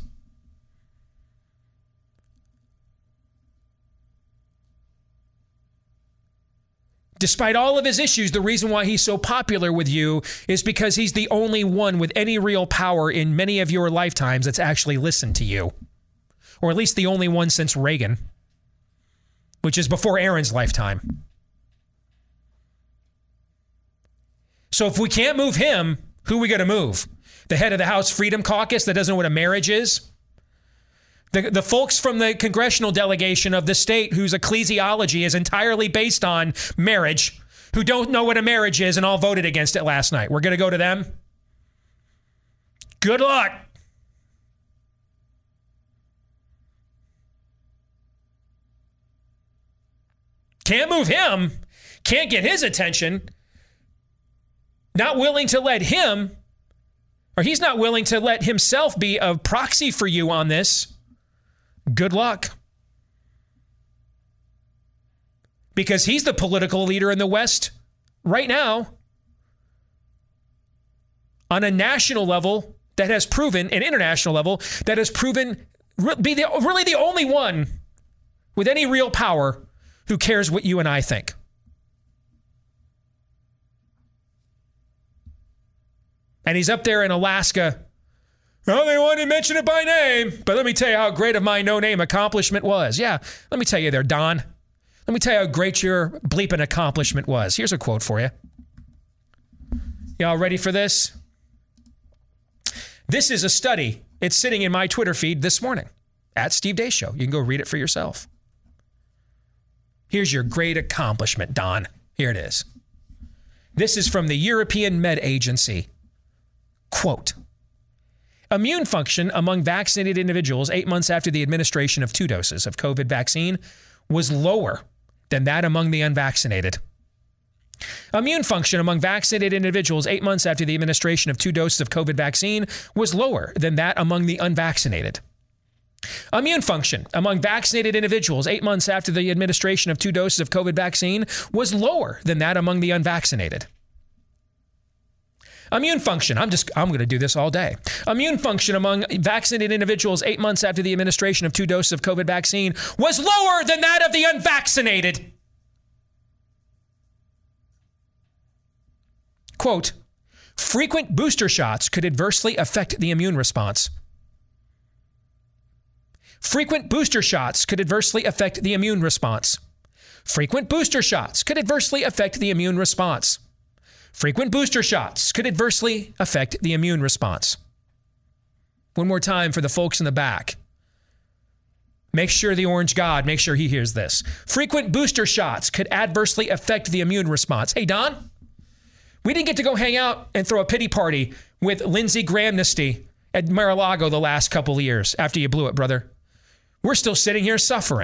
Despite all of his issues, the reason why he's so popular with you is because he's the only one with any real power in many of your lifetimes that's actually listened to you. Or at least the only one since Reagan, which is before Aaron's lifetime. So if we can't move him, who are we going to move? The head of the House Freedom Caucus that doesn't know what a marriage is? The folks from the congressional delegation of the state whose ecclesiology is entirely based on marriage, who don't know what a marriage is and all voted against it last night. We're going to go to them? Good luck. Can't move him. Can't get his attention. Not willing to let him, or he's not willing to let himself be a proxy for you on this. Good luck. Because he's the political leader in the West right now on a national level that has proven, an international level, that has proven be really the only one with any real power who cares what you and I think. And he's up there in Alaska. Oh, they wanted to mention it by name. But let me tell you how great of my no-name accomplishment was. Yeah, let me tell you there, Don. Let me tell you how great your bleeping accomplishment was. Here's a quote for you. Y'all ready for this? This is a study. It's sitting in my Twitter feed this morning at Steve Deace Show. You can go read it for yourself. Here's your great accomplishment, Don. Here it is. This is from the European Med Agency. Quote, immune function among vaccinated individuals 8 months after the administration of 2 doses of COVID vaccine was lower than that among the unvaccinated. Immune function among vaccinated individuals 8 months after the administration of 2 doses of COVID vaccine was lower than that among the unvaccinated. Immune function among vaccinated individuals 8 months after the administration of 2 doses of COVID vaccine was lower than that among the unvaccinated. Immune function, I'm going to do this all day. Immune function among vaccinated individuals 8 months after the administration of 2 doses of COVID vaccine was lower than that of the unvaccinated. Quote, frequent booster shots could adversely affect the immune response. Frequent booster shots could adversely affect the immune response. Frequent booster shots could adversely affect the immune response. Frequent booster shots could adversely affect the immune response. One more time for the folks in the back. Make sure the orange God, make sure he hears this. Frequent booster shots could adversely affect the immune response. Hey, Don, we didn't get to go hang out and throw a pity party with Lindsey Grahamnesty at Mar-a-Lago the last couple of years after you blew it, brother. We're still sitting here suffering.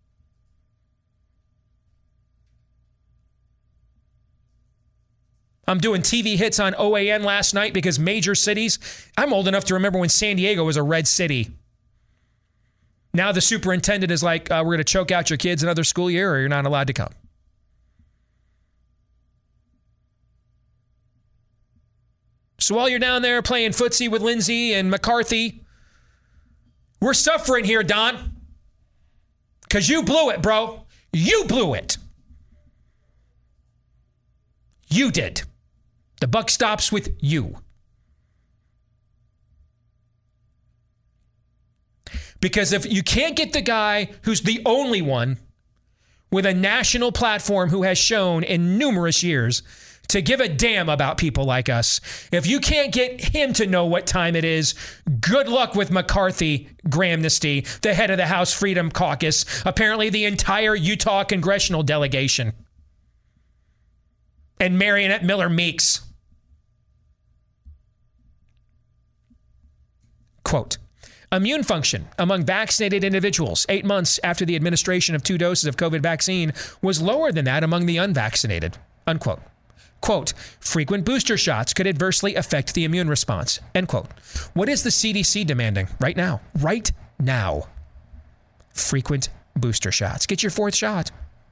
I'm doing TV hits on OAN last night because major cities, I'm old enough to remember when San Diego was a red city. Now the superintendent is like, we're going to choke out your kids another school year or you're not allowed to come. So while you're down there playing footsie with Lindsey and McCarthy, we're suffering here, Don. Because you blew it, bro. You blew it. You did. The buck stops with you. Because if you can't get the guy who's the only one with a national platform who has shown in numerous years to give a damn about people like us, if you can't get him to know what time it is, good luck with McCarthy Grahamnesty, the head of the House Freedom Caucus, apparently the entire Utah congressional delegation, and Marionette Miller Meeks. Quote, immune function among vaccinated individuals 8 months after the administration of 2 doses of COVID vaccine was lower than that among the unvaccinated. Unquote. Quote, frequent booster shots could adversely affect the immune response. End quote. What is the CDC demanding right now? Right now. Frequent booster shots. Get your 4th shot.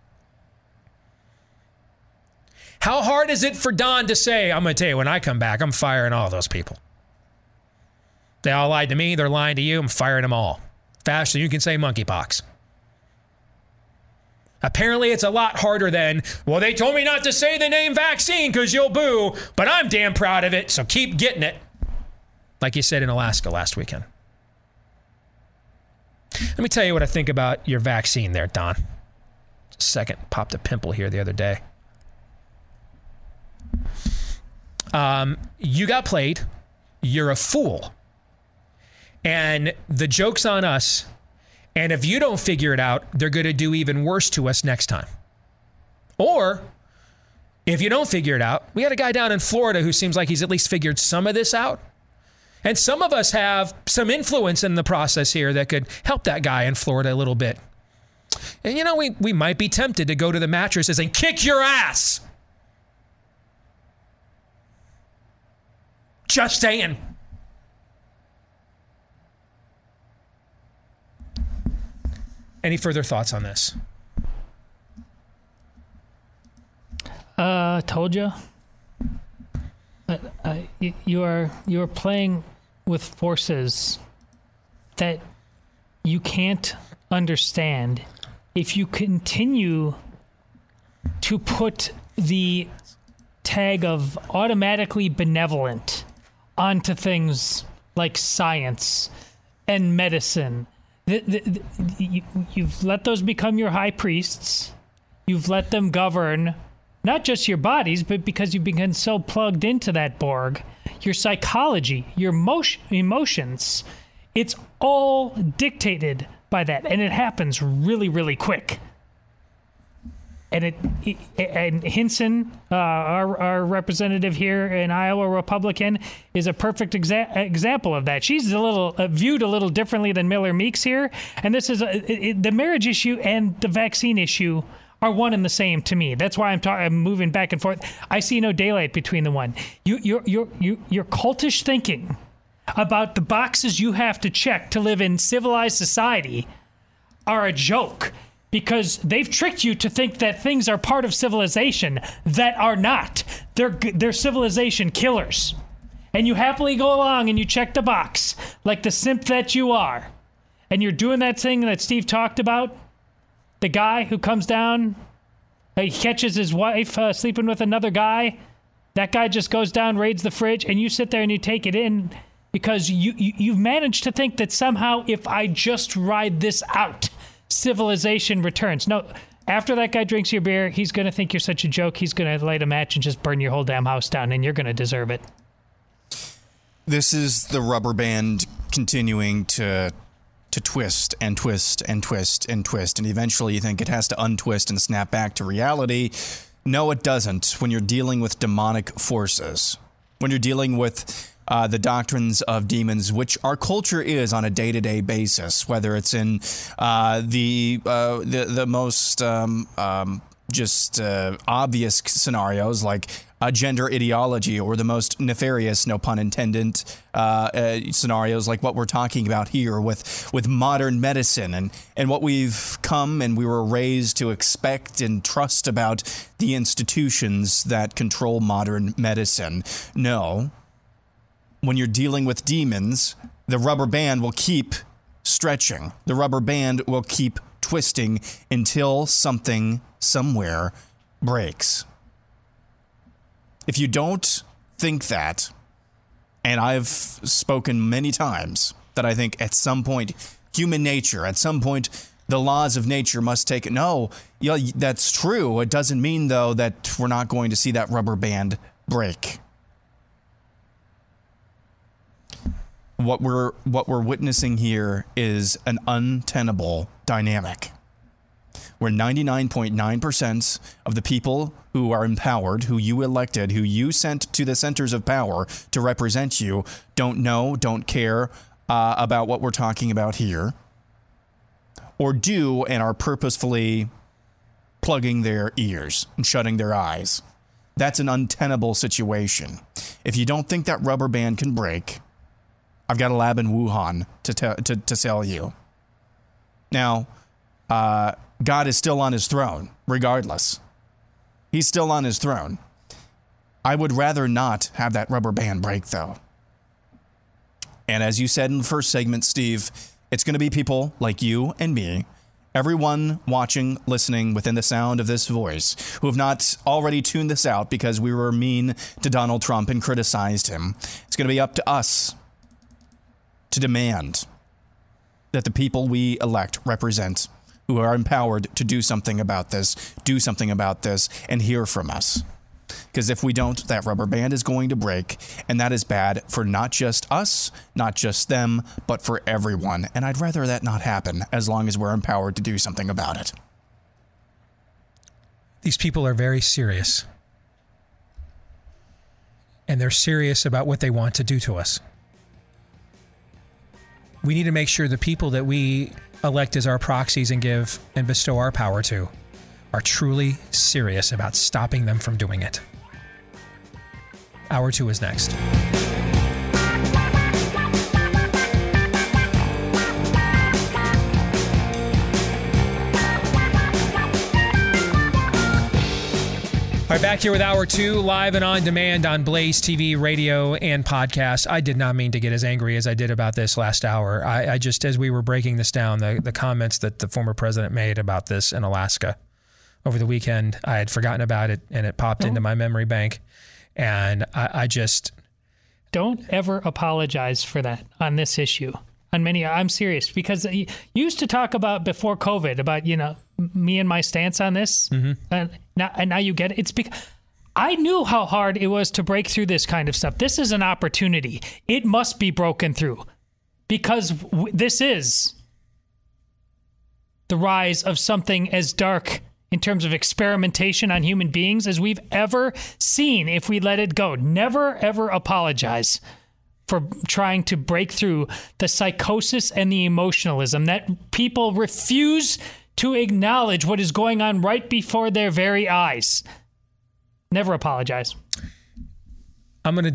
How hard is it for Don to say, I'm going to tell you, when I come back, I'm firing all those people. They all lied to me. They're lying to you. I'm firing them all. Faster than you can say monkeypox. Apparently, it's a lot harder than, well, they told me not to say the name vaccine because you'll boo, but I'm damn proud of it, so keep getting it. Like you said in Alaska last weekend. Let me tell you what I think about your vaccine there, Don. Just a second. Popped a pimple here the other day. You got played. You're a fool. And the joke's on us. And if you don't figure it out, they're going to do even worse to us next time. Or if you don't figure it out, we got a guy down in Florida who seems like he's at least figured some of this out. And some of us have some influence in the process here that could help that guy in Florida a little bit. And you know, we might be tempted to go to the mattresses and kick your ass. Just saying. Any further thoughts on this? Told you. You are playing with forces that you can't understand if you continue to put the tag of automatically benevolent onto things like science and medicine. You've let those become your high priests. You've let them govern not just your bodies, but because you've become so plugged into that Borg, your psychology, your emotions, it's all dictated by that. And it happens really, really quick. And and Hinson, our representative here in Iowa, Republican, is a perfect example of that. She's viewed a little differently than Miller Meeks here. And this is the marriage issue and the vaccine issue are one and the same to me. That's why I'm moving back and forth. I see no daylight between the one. Your cultish thinking about the boxes you have to check to live in civilized society are a joke, because they've tricked you to think that things are part of civilization that are not. They're civilization killers. And you happily go along and you check the box like the simp that you are. And you're doing that thing that Steve talked about. The guy who comes down, he catches his wife sleeping with another guy. That guy just goes down, raids the fridge, and you sit there and you take it in because you've managed to think that somehow if I just ride this out, civilization returns. No, after that guy drinks your beer, he's going to think you're such a joke. He's going to light a match and just burn your whole damn house down, and you're going to deserve it. This is the rubber band continuing to twist and twist and twist and twist, and eventually you think it has to untwist and snap back to reality. No, it doesn't. When you're dealing with demonic forces, when you're dealing with the doctrines of demons, which our culture is on a day-to-day basis, whether it's in the most obvious scenarios like gender ideology, or the most nefarious, no pun intended, scenarios like what we're talking about here with modern medicine and what we've come and we were raised to expect and trust about the institutions that control modern medicine. No. When you're dealing with demons, the rubber band will keep stretching. The rubber band will keep twisting until something somewhere breaks. If you don't think that, and I've spoken many times that I think at some point human nature, at some point the laws of nature must take it. No, yeah, that's true. It doesn't mean, though, that we're not going to see that rubber band break. What we're witnessing here is an untenable dynamic where 99.9% of the people who are empowered, who you elected, who you sent to the centers of power to represent you, don't know, don't care about what we're talking about here, or do and are purposefully plugging their ears and shutting their eyes. That's an untenable situation. If you don't think that rubber band can break, I've got a lab in Wuhan to sell you. Now, God is still on his throne, regardless. He's still on his throne. I would rather not have that rubber band break, though. And as you said in the first segment, Steve, it's going to be people like you and me, everyone watching, listening within the sound of this voice, who have not already tuned this out because we were mean to Donald Trump and criticized him. It's going to be up to us to demand that the people we elect represent, who are empowered to do something about this, and hear from us. Because if we don't, that rubber band is going to break, and that is bad for not just us, not just them, but for everyone. And I'd rather that not happen as long as we're empowered to do something about it. These people are very serious. And they're serious about what they want to do to us. We need to make sure the people that we elect as our proxies and give and bestow our power to are truly serious about stopping them from doing it. Hour 2 is next. All right, back here with Hour 2, live and on demand on Blaze TV, radio, and podcast. I did not mean to get as angry as I did about this last hour. I just, as we were breaking this down, the comments that the former president made about this in Alaska over the weekend, I had forgotten about it, and it popped into my memory bank. And I just... Don't ever apologize for that on this issue. On many, I'm serious, because you used to talk about before COVID about, me and my stance on this. Mm-hmm. And now you get it. It's because I knew how hard it was to break through this kind of stuff. This is an opportunity. It must be broken through, because this is the rise of something as dark in terms of experimentation on human beings as we've ever seen if we let it go. Never, ever apologize for trying to break through the psychosis and the emotionalism that people refuse to acknowledge what is going on right before their very eyes. Never apologize. I'm going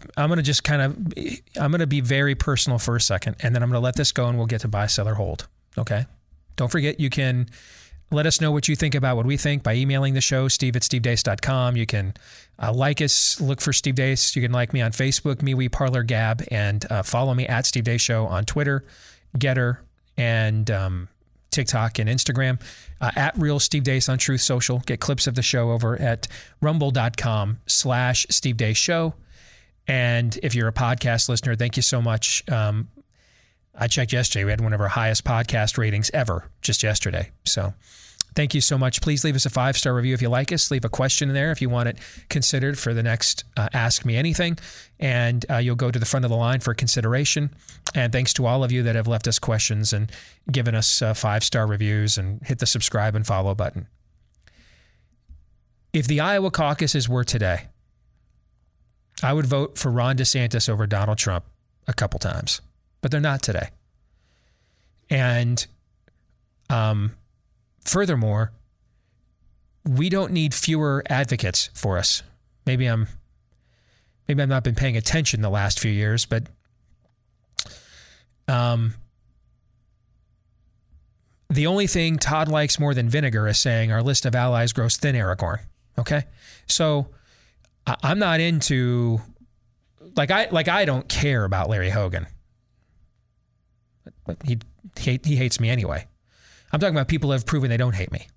to be very personal for a second, and then I'm going to let this go and we'll get to buy, sell, or hold. Okay? Don't forget, you can let us know what you think about what we think by emailing the show, steve@stevedeace.com. You can like us, look for Steve Deace. You can like me on Facebook, MeWe, Parler, Gab, and follow me at Steve Deace Show on Twitter, Getter, and TikTok and Instagram. At Real Steve Deace on Truth Social. Get clips of the show over at rumble.com/Steve Deace Show. And if you're a podcast listener, thank you so much. I checked yesterday. We had one of our highest podcast ratings ever just yesterday. So thank you so much. Please leave us a 5-star review if you like us. Leave a question in there if you want it considered for the next Ask Me Anything. And you'll go to the front of the line for consideration. And thanks to all of you that have left us questions and given us 5-star reviews, and hit the subscribe and follow button. If the Iowa caucuses were today, I would vote for Ron DeSantis over Donald Trump a couple times. But they're not today. And furthermore, we don't need fewer advocates for us. Maybe I've not been paying attention the last few years, but the only thing Todd likes more than vinegar is saying our list of allies grows thin, Aragorn. Okay? So I'm not into, I don't care about Larry Hogan. But he hates me anyway. I'm talking about people who have proven they don't hate me.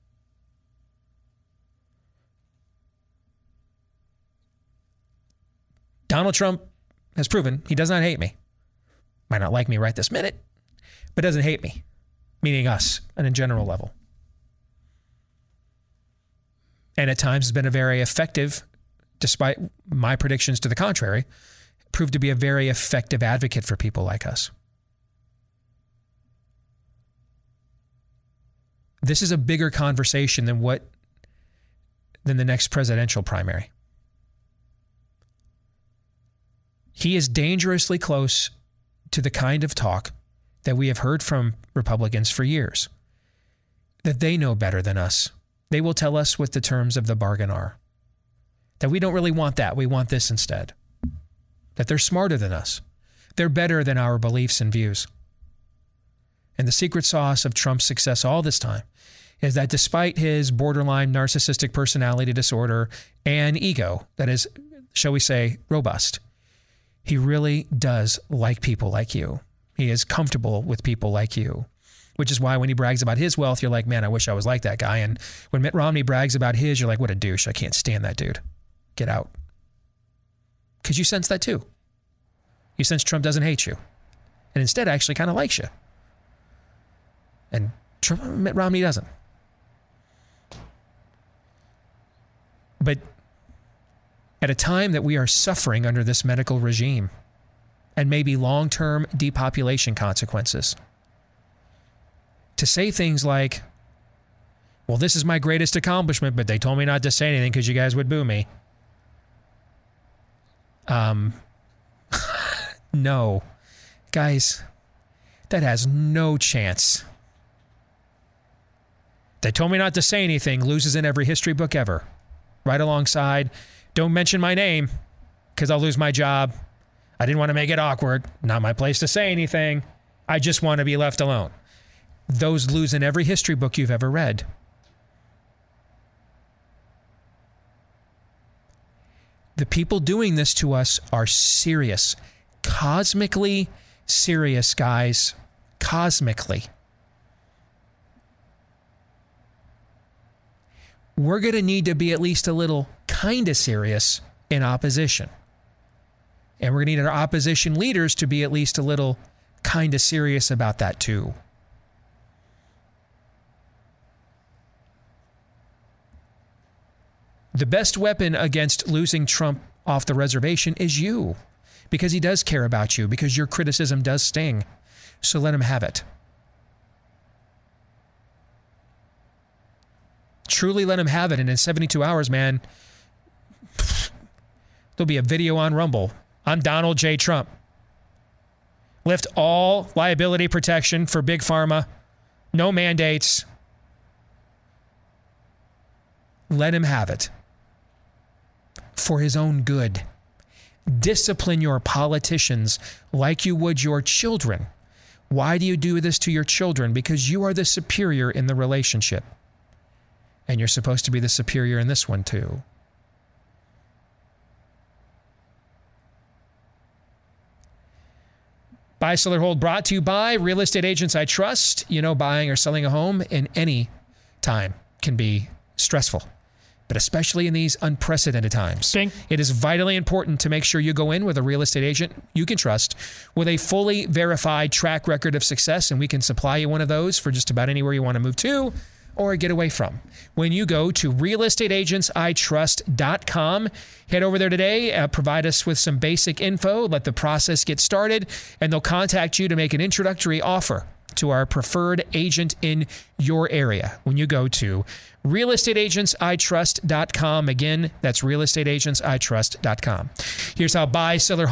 Donald Trump has proven he does not hate me. Might not like me right this minute, but doesn't hate me, meaning us on a general level. And at times has been a very effective, despite my predictions to the contrary, proved to be a very effective advocate for people like us. This is a bigger conversation than the next presidential primary. He is dangerously close to the kind of talk that we have heard from Republicans for years, that they know better than us. They will tell us what the terms of the bargain are, that we don't really want that. We want this instead, that they're smarter than us. They're better than our beliefs and views. And the secret sauce of Trump's success all this time is that despite his borderline narcissistic personality disorder and ego that is, shall we say, robust, he really does like people like you. He is comfortable with people like you, which is why when he brags about his wealth, you're like, man, I wish I was like that guy. And when Mitt Romney brags about his, you're like, what a douche. I can't stand that dude. Get out. Because you sense that too. You sense Trump doesn't hate you, and instead actually kind of likes you. And Mitt Romney doesn't. But at a time that we are suffering under this medical regime and maybe long-term depopulation consequences, to say things like, well, this is my greatest accomplishment, but they told me not to say anything because you guys would boo me. No. Guys, that has no chance. They told me not to say anything loses in every history book ever. Right alongside, don't mention my name because I'll lose my job. I didn't want to make it awkward. Not my place to say anything. I just want to be left alone. Those lose in every history book you've ever read. The people doing this to us are serious. Cosmically serious, guys. Cosmically. We're going to need to be at least a little kind of serious in opposition. And we're going to need our opposition leaders to be at least a little kind of serious about that too. The best weapon against losing Trump off the reservation is you, because he does care about you, because your criticism does sting. So let him have it. Truly let him have it. And in 72 hours, man, there'll be a video on Rumble. I'm Donald J. Trump. Lift all liability protection for Big Pharma No mandates. Let him have it. For his own good. Discipline your politicians like you would your children. Why do you do this to your children? Because you are the superior in the relationship. And you're supposed to be the superior in this one too. Buy, Sell, or Hold brought to you by Real Estate Agents I Trust. You know, buying or selling a home in any time can be stressful, but especially in these unprecedented times. Bing. It is vitally important to make sure you go in with a real estate agent you can trust with a fully verified track record of success, and we can supply you one of those for just about anywhere you want to move to or get away from. When you go to realestateagentsitrust.com, head over there today, provide us with some basic info, let the process get started, and they'll contact you to make an introductory offer to our preferred agent in your area. When you go to realestateagentsitrust.com, again, that's realestateagentsitrust.com. Here's how Buy, Seller,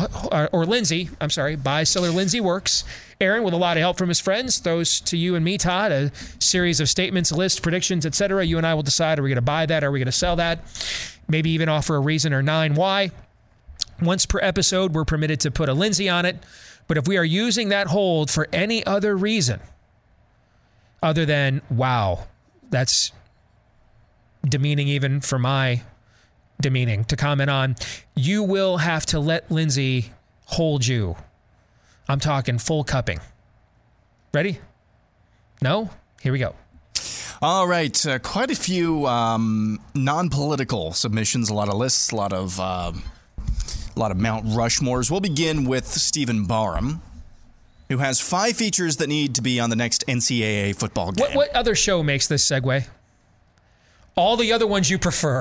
Lindsay works. Aaron, with a lot of help from his friends, throws to you and me, Todd, a series of statements, lists, predictions, etc. You and I will decide, are we going to buy that? Are we going to sell that? Maybe even offer a reason or 9 why. Once per episode, we're permitted to put a Lindsay on it. But if we are using that hold for any other reason other than, wow, that's demeaning even for my demeaning to comment on, you will have to let Lindsay hold you. I'm talking full cupping. Ready? No? Here we go. All right. Quite a few non-political submissions, a lot of lists, a lot of Mount Rushmores. We'll begin with Stephen Barham, who has 5 features that need to be on the next NCAA football game. What other show makes this segue? All the other ones you prefer.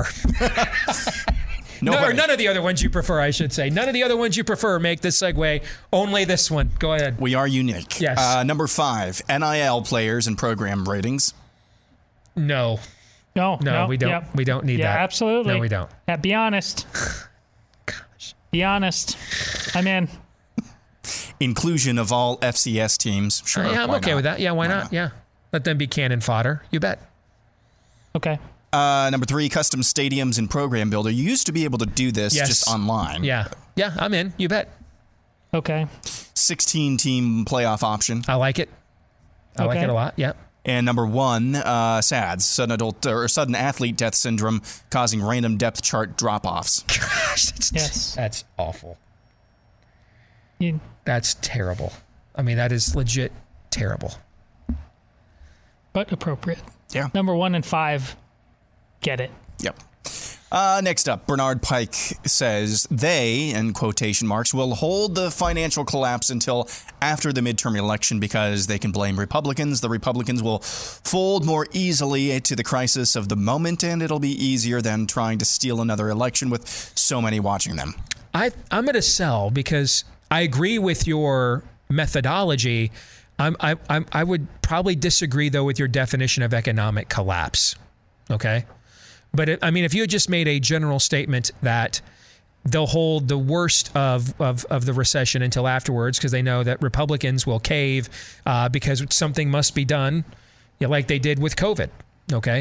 Or none of the other ones you prefer, I should say. None of the other ones you prefer make this segue. Only this one. Go ahead. We are unique. Yes. Number 5, NIL players and program ratings. No, we don't. Yep. We don't need that. Yeah, absolutely. No, we don't. Be honest. Gosh. Be honest. I'm in. Inclusion of all FCS teams. Sure. Yeah, I'm okay with that. Yeah, why not? Yeah. Let them be cannon fodder. You bet. Okay. Number 3, custom stadiums and program builder. You used to be able to do this just online. Yeah. Yeah, I'm in. You bet. Okay. 16-team playoff option. I like it. I like it a lot. Yeah. And number 1, SADS, sudden athlete death syndrome, causing random depth chart drop-offs. Gosh, that's awful. That's terrible. I mean, that is legit terrible. But appropriate. Yeah. Number 1 and 5, get it. Yep. Next up, Bernard Pike says they, in quotation marks, will hold the financial collapse until after the midterm election because they can blame Republicans. The Republicans will fold more easily to the crisis of the moment, and it'll be easier than trying to steal another election with so many watching them. I'm going to sell because I agree with your methodology. I would probably disagree, though, with your definition of economic collapse. Okay? But if you had just made a general statement that they'll hold the worst of the recession until afterwards because they know that Republicans will cave because something must be done, like they did with COVID. Okay?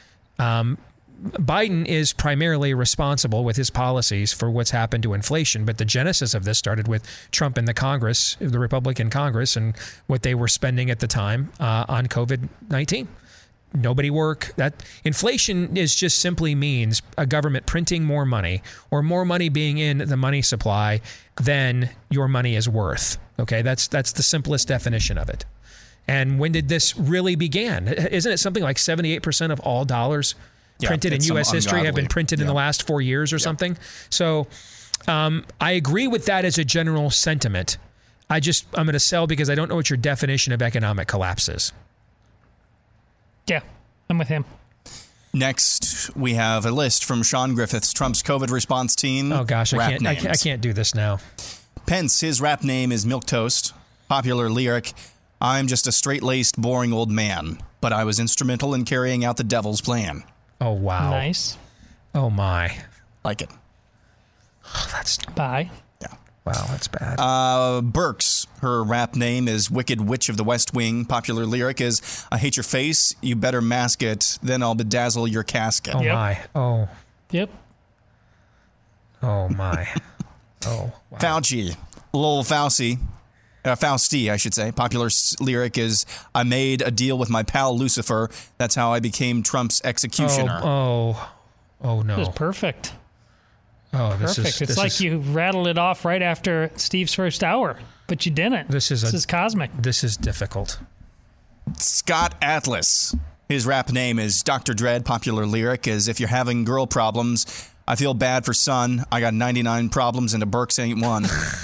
Biden is primarily responsible with his policies for what's happened to inflation, but the genesis of this started with Trump and the Congress, the Republican Congress, and what they were spending at the time on COVID-19. Nobody work. That inflation is just simply means a government printing more money or more money being in the money supply than your money is worth. Okay, that's the simplest definition of it. And when did this really begin? Isn't it something like 78% of all dollars printed in U.S. history have been printed in the last 4 years or something? So I agree with that as a general sentiment. I'm going to sell because I don't know what your definition of economic collapse is. Yeah, I'm with him. Next, we have a list from Sean Griffith's Trump's COVID response team. Oh gosh, I can't do this now. Pence, his rap name is Milquetoast. Popular lyric, I'm just a straight-laced, boring old man, but I was instrumental in carrying out the devil's plan. Oh, wow. Nice. Oh, my. Like it. Oh, that's... Bye. Yeah. Wow, that's bad. Burks, Her rap name is Wicked Witch of the West Wing. Popular lyric is, I hate your face, you better mask it, then I'll bedazzle your casket. Oh, my. Oh. Yep. Oh, my. Oh, wow. Fauci, Lil Fauci, Fausti, I should say. Popular lyric is, I made a deal with my pal Lucifer. That's how I became Trump's executioner. Oh, no. This is perfect. Oh, this perfect. is... It's like you rattled it off right after Steve's first hour, but you didn't. This is cosmic. This is difficult. Scott Atlas. His rap name is Dr. Dread. Popular lyric is, if you're having girl problems, I feel bad for son. I got 99 problems and a Burks ain't one.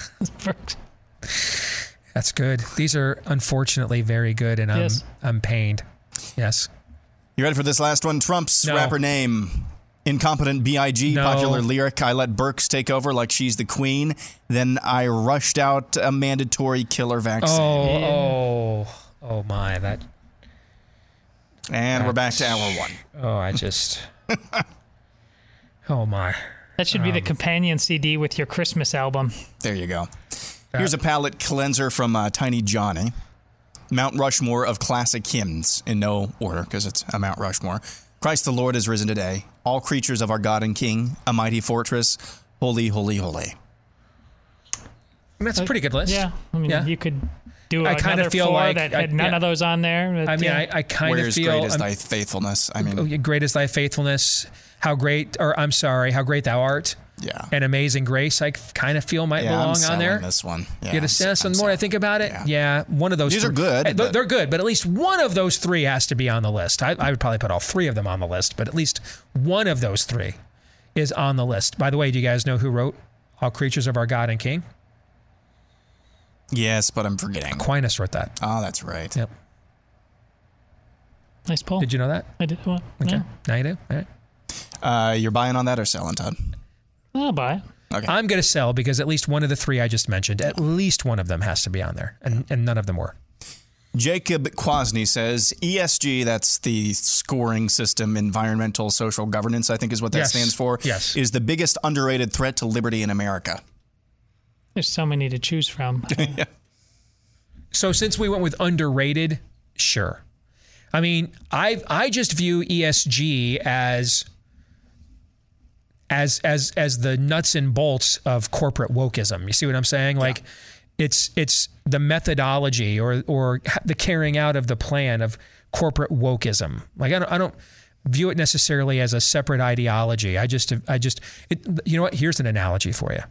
That's good. These are unfortunately very good, and I'm pained. Yes. You ready for this last one? Trump's rapper name, Incompetent B.I.G. No. Popular lyric, I let Burks take over like she's the queen. Then I rushed out a mandatory killer vaccine. Oh my. And we're back to hour one. Oh, I just... Oh, my. That should be the companion CD with your Christmas album. There you go. Here's a palate cleanser from Tiny Johnny. Mount Rushmore of classic hymns, in no order, because it's a Mount Rushmore. Christ the Lord is risen today. All creatures of our God and King, a mighty fortress, holy, holy, holy. That's a pretty good list. Yeah. I mean, you could do I kind another of feel four like that had none of those on there. I mean, I kind of feel... Great is thy faithfulness. I mean... Great is thy faithfulness. How great thou art. Yeah. And Amazing Grace, I kind of feel might belong on there. This one. Yeah, Get a sense. And the more I think about it, one of those. These are good. They're good, but at least one of those three has to be on the list. I would probably put all three of them on the list, but at least one of those three is on the list. By the way, do you guys know who wrote All Creatures of Our God and King? Yes, but I'm forgetting. Aquinas wrote that. Oh, that's right. Yep. Nice pull. Did you know that? I did. Well, okay. No. Now you do. All right. You're buying on that or selling, Todd? I'll buy it. Okay. I'm going to sell because at least one of the three I just mentioned, at least one of them has to be on there, and none of them were. Jacob Kwasny says ESG, that's the scoring system, environmental social governance, I think is what that stands for, is the biggest underrated threat to liberty in America. There's so many to choose from. Yeah. So since we went with underrated, sure. I mean, I just view ESG as the nuts and bolts of corporate wokeism. You see what I'm saying? Like, it's the methodology or the carrying out of the plan of corporate wokeism. Like, I don't view it necessarily as a separate ideology. You know what? Here's an analogy for you.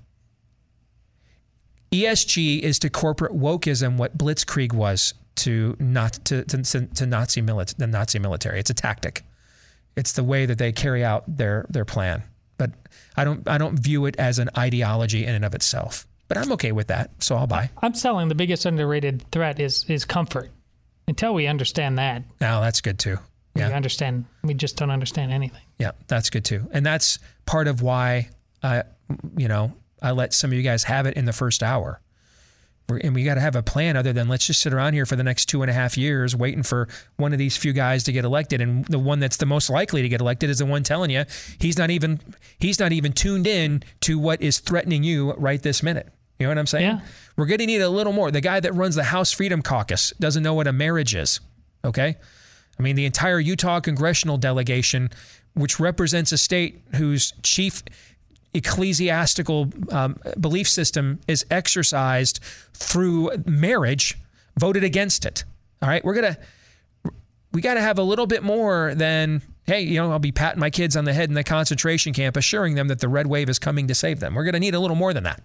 ESG is to corporate wokeism what Blitzkrieg was to the Nazi military. It's a tactic. It's the way that they carry out their plan. But I don't view it as an ideology in and of itself. But I'm okay with that, so I'll buy. I'm selling the biggest underrated threat is comfort. Until we understand that. Now that's good too. Yeah. We just don't understand anything. Yeah, that's good too. And that's part of why I let some of you guys have it in the first hour. And we got to have a plan other than let's just sit around here for the next 2.5 years waiting for one of these few guys to get elected. And the one that's the most likely to get elected is the one telling you he's not even tuned in to what is threatening you right this minute. You know what I'm saying? Yeah. We're going to need a little more. The guy that runs the House Freedom Caucus doesn't know what a marriage is. Okay? I mean, the entire Utah congressional delegation, which represents a state whose chief ecclesiastical belief system is exercised through marriage, voted against it. All right, we got to have a little bit more than, hey, I'll be patting my kids on the head in the concentration camp, assuring them that the red wave is coming to save them. We're going to need a little more than that.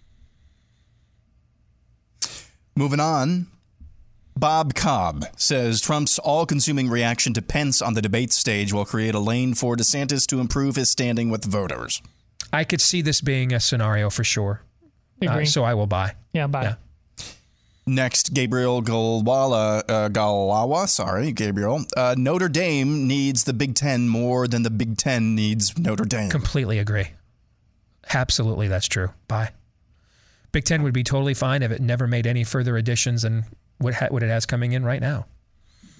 Moving on. Bob Cobb says Trump's all-consuming reaction to Pence on the debate stage will create a lane for DeSantis to improve his standing with voters. I could see this being a scenario for sure. Agree. So I will buy. Yeah, buy. Yeah. Next, Gabriel Galawa. Notre Dame needs the Big Ten more than the Big Ten needs Notre Dame. Completely agree. Absolutely, that's true. Buy. Big Ten would be totally fine if it never made any further additions than what it has coming in right now.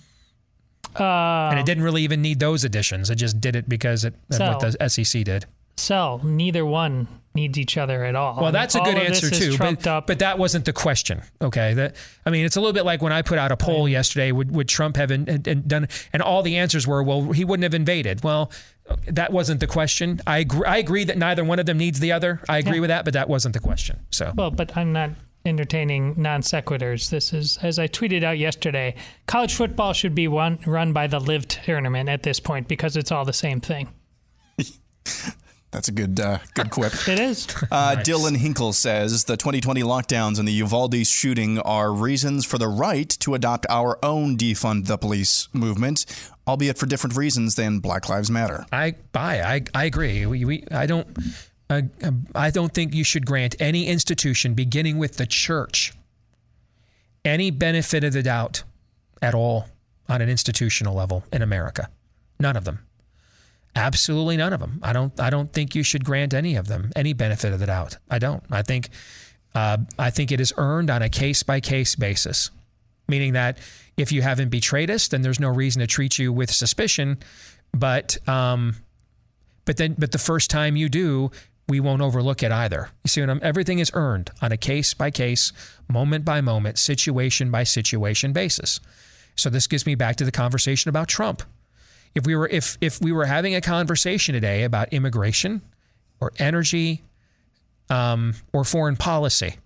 And it didn't really even need those additions. It just did it because what the SEC did. sell. Neither one needs each other at all. Well, that's a good answer too, but that wasn't the question. Okay, it's a little bit like when I put out a poll yesterday. Would Trump have done? And all the answers were, well, he wouldn't have invaded. Well, that wasn't the question. I agree that neither one of them needs the other. I agree with that, but that wasn't the question. So well, but I'm not entertaining non sequiturs. This is, as I tweeted out yesterday, college football should be run by the Live tournament at this point because it's all the same thing. That's a good quip. It is. Nice. Dylan Hinkle says the 2020 lockdowns and the Uvalde shooting are reasons for the right to adopt our own defund the police movement, albeit for different reasons than Black Lives Matter. I agree. I don't think you should grant any institution, beginning with the church, any benefit of the doubt at all on an institutional level in America. None of them. Absolutely none of them. I don't think you should grant any of them any benefit of the doubt. I don't. I think it is earned on a case-by-case basis, meaning that if you haven't betrayed us, then there's no reason to treat you with suspicion. But the first time you do, we won't overlook it either. You see, everything is earned on a case-by-case, moment-by-moment, situation-by-situation basis. So this gets me back to the conversation about Trump. If we were having a conversation today about immigration or energy or foreign policy,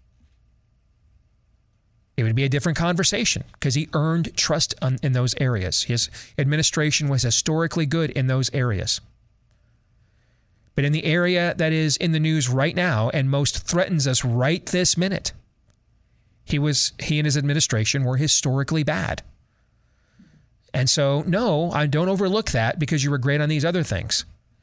it would be a different conversation because he earned trust in those areas. His administration was historically good in those areas. But in the area that is in the news right now and most threatens us right this minute, he and his administration were historically bad. And so, no, I don't overlook that because you were great on these other things.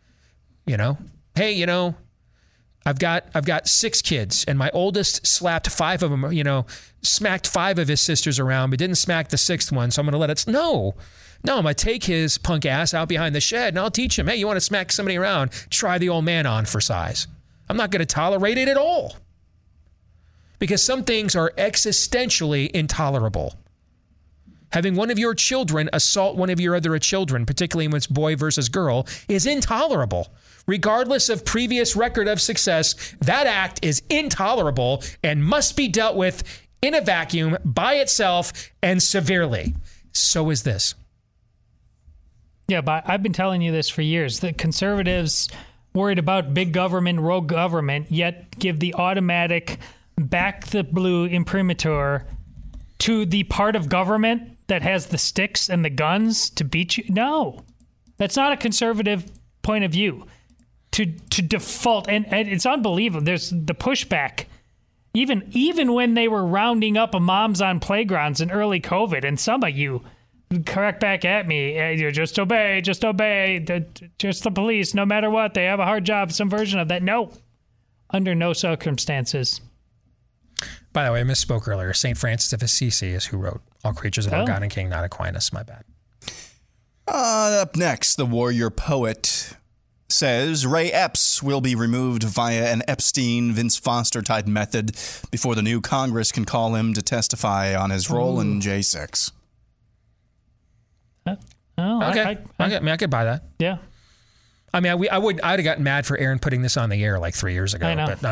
Hey, I've got 6 kids and my oldest slapped 5 of them, smacked 5 of his sisters around, but didn't smack the 6th one. So I'm going to let it. No, I'm going to take his punk ass out behind the shed and I'll teach him, hey, you want to smack somebody around? Try the old man on for size. I'm not going to tolerate it at all because some things are existentially intolerable. Having one of your children assault one of your other children, particularly when it's boy versus girl, is intolerable. Regardless of previous record of success, that act is intolerable and must be dealt with in a vacuum by itself and severely. So is this. Yeah, but I've been telling you this for years. The conservatives worried about big government, rogue government, yet give the automatic back the blue imprimatur to the part of government that has the sticks and the guns to beat you. No, that's not a conservative point of view. To default, and it's unbelievable. There's the pushback, even when they were rounding up moms on playgrounds in early COVID, and some of you correct back at me. You just obey, just the police, no matter what. They have a hard job. Some version of that. No, under no circumstances. By the way, I misspoke earlier. St. Francis of Assisi is who wrote All Creatures Adore God and King, not Aquinas. My bad. Up next, the warrior poet says Ray Epps will be removed via an Epstein-Vince Foster-type method before the new Congress can call him to testify on his role in J6. Okay. I could buy that. Yeah. I mean, I'd have gotten mad for Aaron putting this on the air like 3 years ago. I know.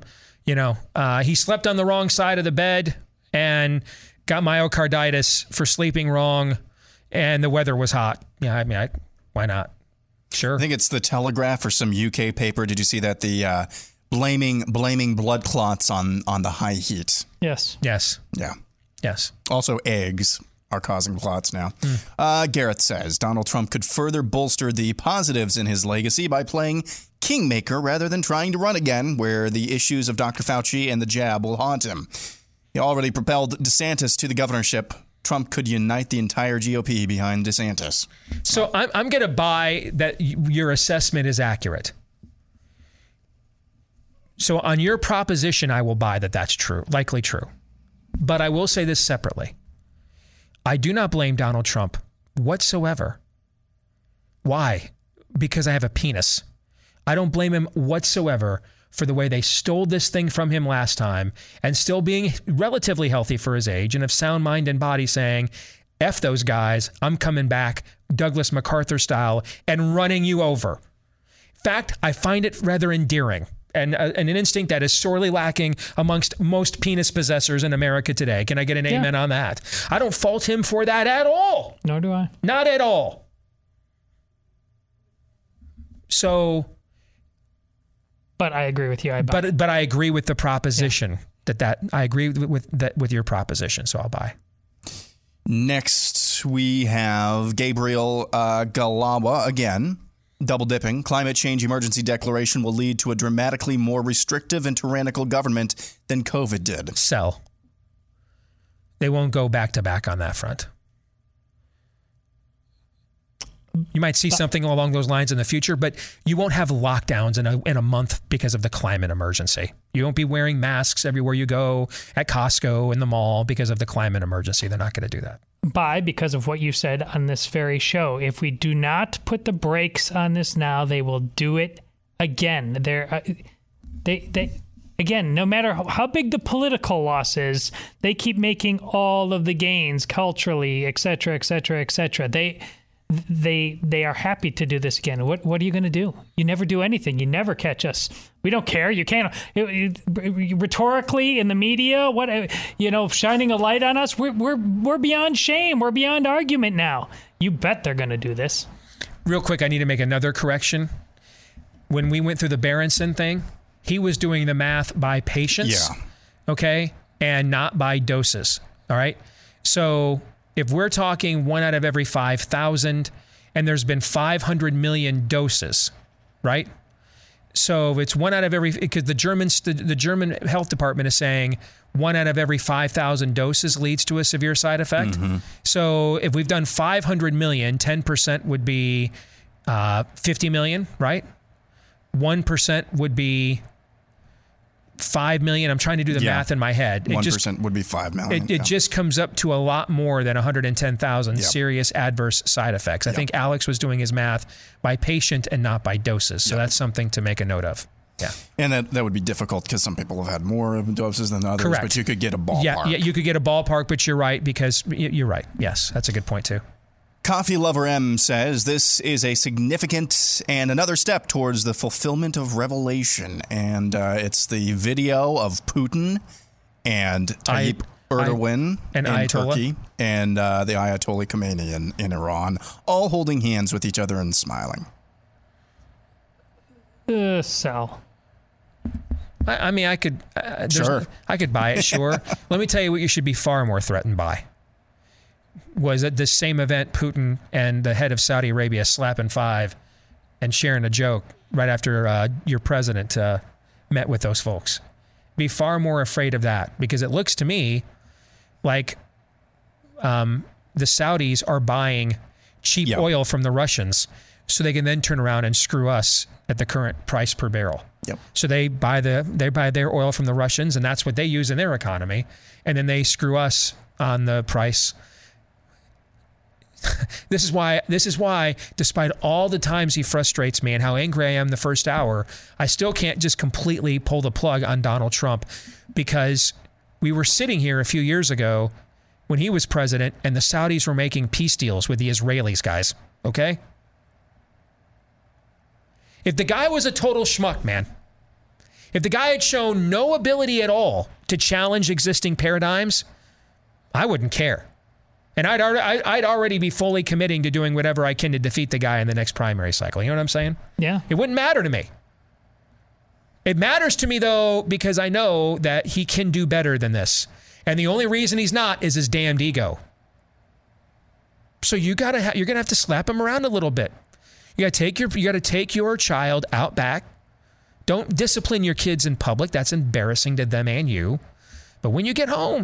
But he slept on the wrong side of the bed and got myocarditis for sleeping wrong, and the weather was hot. Yeah, I mean, why not? Sure. I think it's the Telegraph or some UK paper. Did you see that? The blaming blood clots on the high heat. Yes. Yeah. Yes. Also, eggs are causing clots now. Gareth says Donald Trump could further bolster the positives in his legacy by playing kingmaker rather than trying to run again, where the issues of Dr. Fauci and the jab will haunt him. He already propelled DeSantis to the governorship. Trump could unite the entire GOP behind DeSantis. So I'm going to buy that your assessment is accurate. So on your proposition, I will buy that that's true, likely true. But I will say this separately. I do not blame Donald Trump whatsoever. Why? Because I have a penis. I don't blame him whatsoever for the way they stole this thing from him last time and still being relatively healthy for his age and of sound mind and body saying, F those guys, I'm coming back Douglas MacArthur style and running you over. fact, I find it rather endearing. And an instinct that is sorely lacking amongst most penis possessors in America today. Can I get an amen on that? I don't fault him for that at all. Nor do I. Not at all. So... But I agree with you. But I agree with the proposition that I agree with your proposition. So I'll buy. Next, we have Gabriel Galawa again. Double dipping. Climate change emergency declaration will lead to a dramatically more restrictive and tyrannical government than COVID did. Sell. They won't go back to back on that front. You might see something along those lines in the future, but you won't have lockdowns in a month because of the climate emergency. You won't be wearing masks everywhere you go, at Costco, in the mall, because of the climate emergency. They're not going to do that. Because of what you said on this very show. If we do not put the brakes on this now, they will do it again. Again, no matter how big the political loss is, they keep making all of the gains culturally, et cetera, et cetera, et cetera. They are happy to do this again. What are you going to do? You never do anything. You never catch us. We don't care. You can't rhetorically in the media. Shining a light on us. We're beyond shame. We're beyond argument now. You bet they're going to do this. Real quick, I need to make another correction. When we went through the Berenson thing, he was doing the math by patients. Yeah. Okay, and not by doses. All right. So if we're talking 1 out of every 5,000, and there's been 500 million doses, right? So if it's 1 out of every, because the German health department is saying 1 out of every 5,000 doses leads to a severe side effect. Mm-hmm. So if we've done 500 million, 10% would be 50 million, right? 1% would be 5 million. I'm trying to do the math in my head. 1% would be 5 million. It just comes up to a lot more than 110,000 serious adverse side effects. I think Alex was doing his math by patient and not by doses. So that's something to make a note of. Yeah. And that would be difficult because some people have had more doses than others. Correct. But you could get a ballpark. Yeah, you could get a ballpark, but you're right, because you're right. Yes, that's a good point too. Coffee Lover M says this is a significant and another step towards the fulfillment of Revelation. And it's the video of Putin and Tayyip Erdogan in Turkey and the Ayatollah Khomeini in Iran, all holding hands with each other and smiling. Sell. I mean, I could buy it, sure. Let me tell you what you should be far more threatened by. Was at this same event, Putin and the head of Saudi Arabia slapping five and sharing a joke right after your president met with those folks. Be far more afraid of that, because it looks to me like the Saudis are buying cheap oil from the Russians so they can then turn around and screw us at the current price per barrel. Yep. So they buy their oil from the Russians, and that's what they use in their economy, and then they screw us on the price. This is why, despite all the times he frustrates me and how angry I am the first hour, I still can't just completely pull the plug on Donald Trump, because we were sitting here a few years ago when he was president and the Saudis were making peace deals with the Israelis, guys. Okay? If the guy was a total schmuck, man, if the guy had shown no ability at all to challenge existing paradigms, I wouldn't care. And I'd already be fully committing to doing whatever I can to defeat the guy in the next primary cycle. You know what I'm saying? Yeah. It wouldn't matter to me. It matters to me, though, because I know that he can do better than this. And the only reason he's not is his damned ego. So you're gonna have to slap him around a little bit. You gotta take your child out back. Don't discipline your kids in public. That's embarrassing to them and you. But when you get home,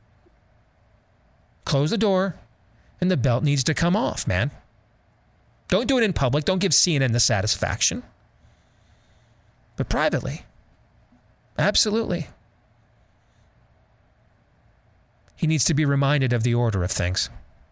close the door, and the belt needs to come off, man. Don't do it in public. Don't give CNN the satisfaction. But privately, absolutely. He needs to be reminded of the order of things.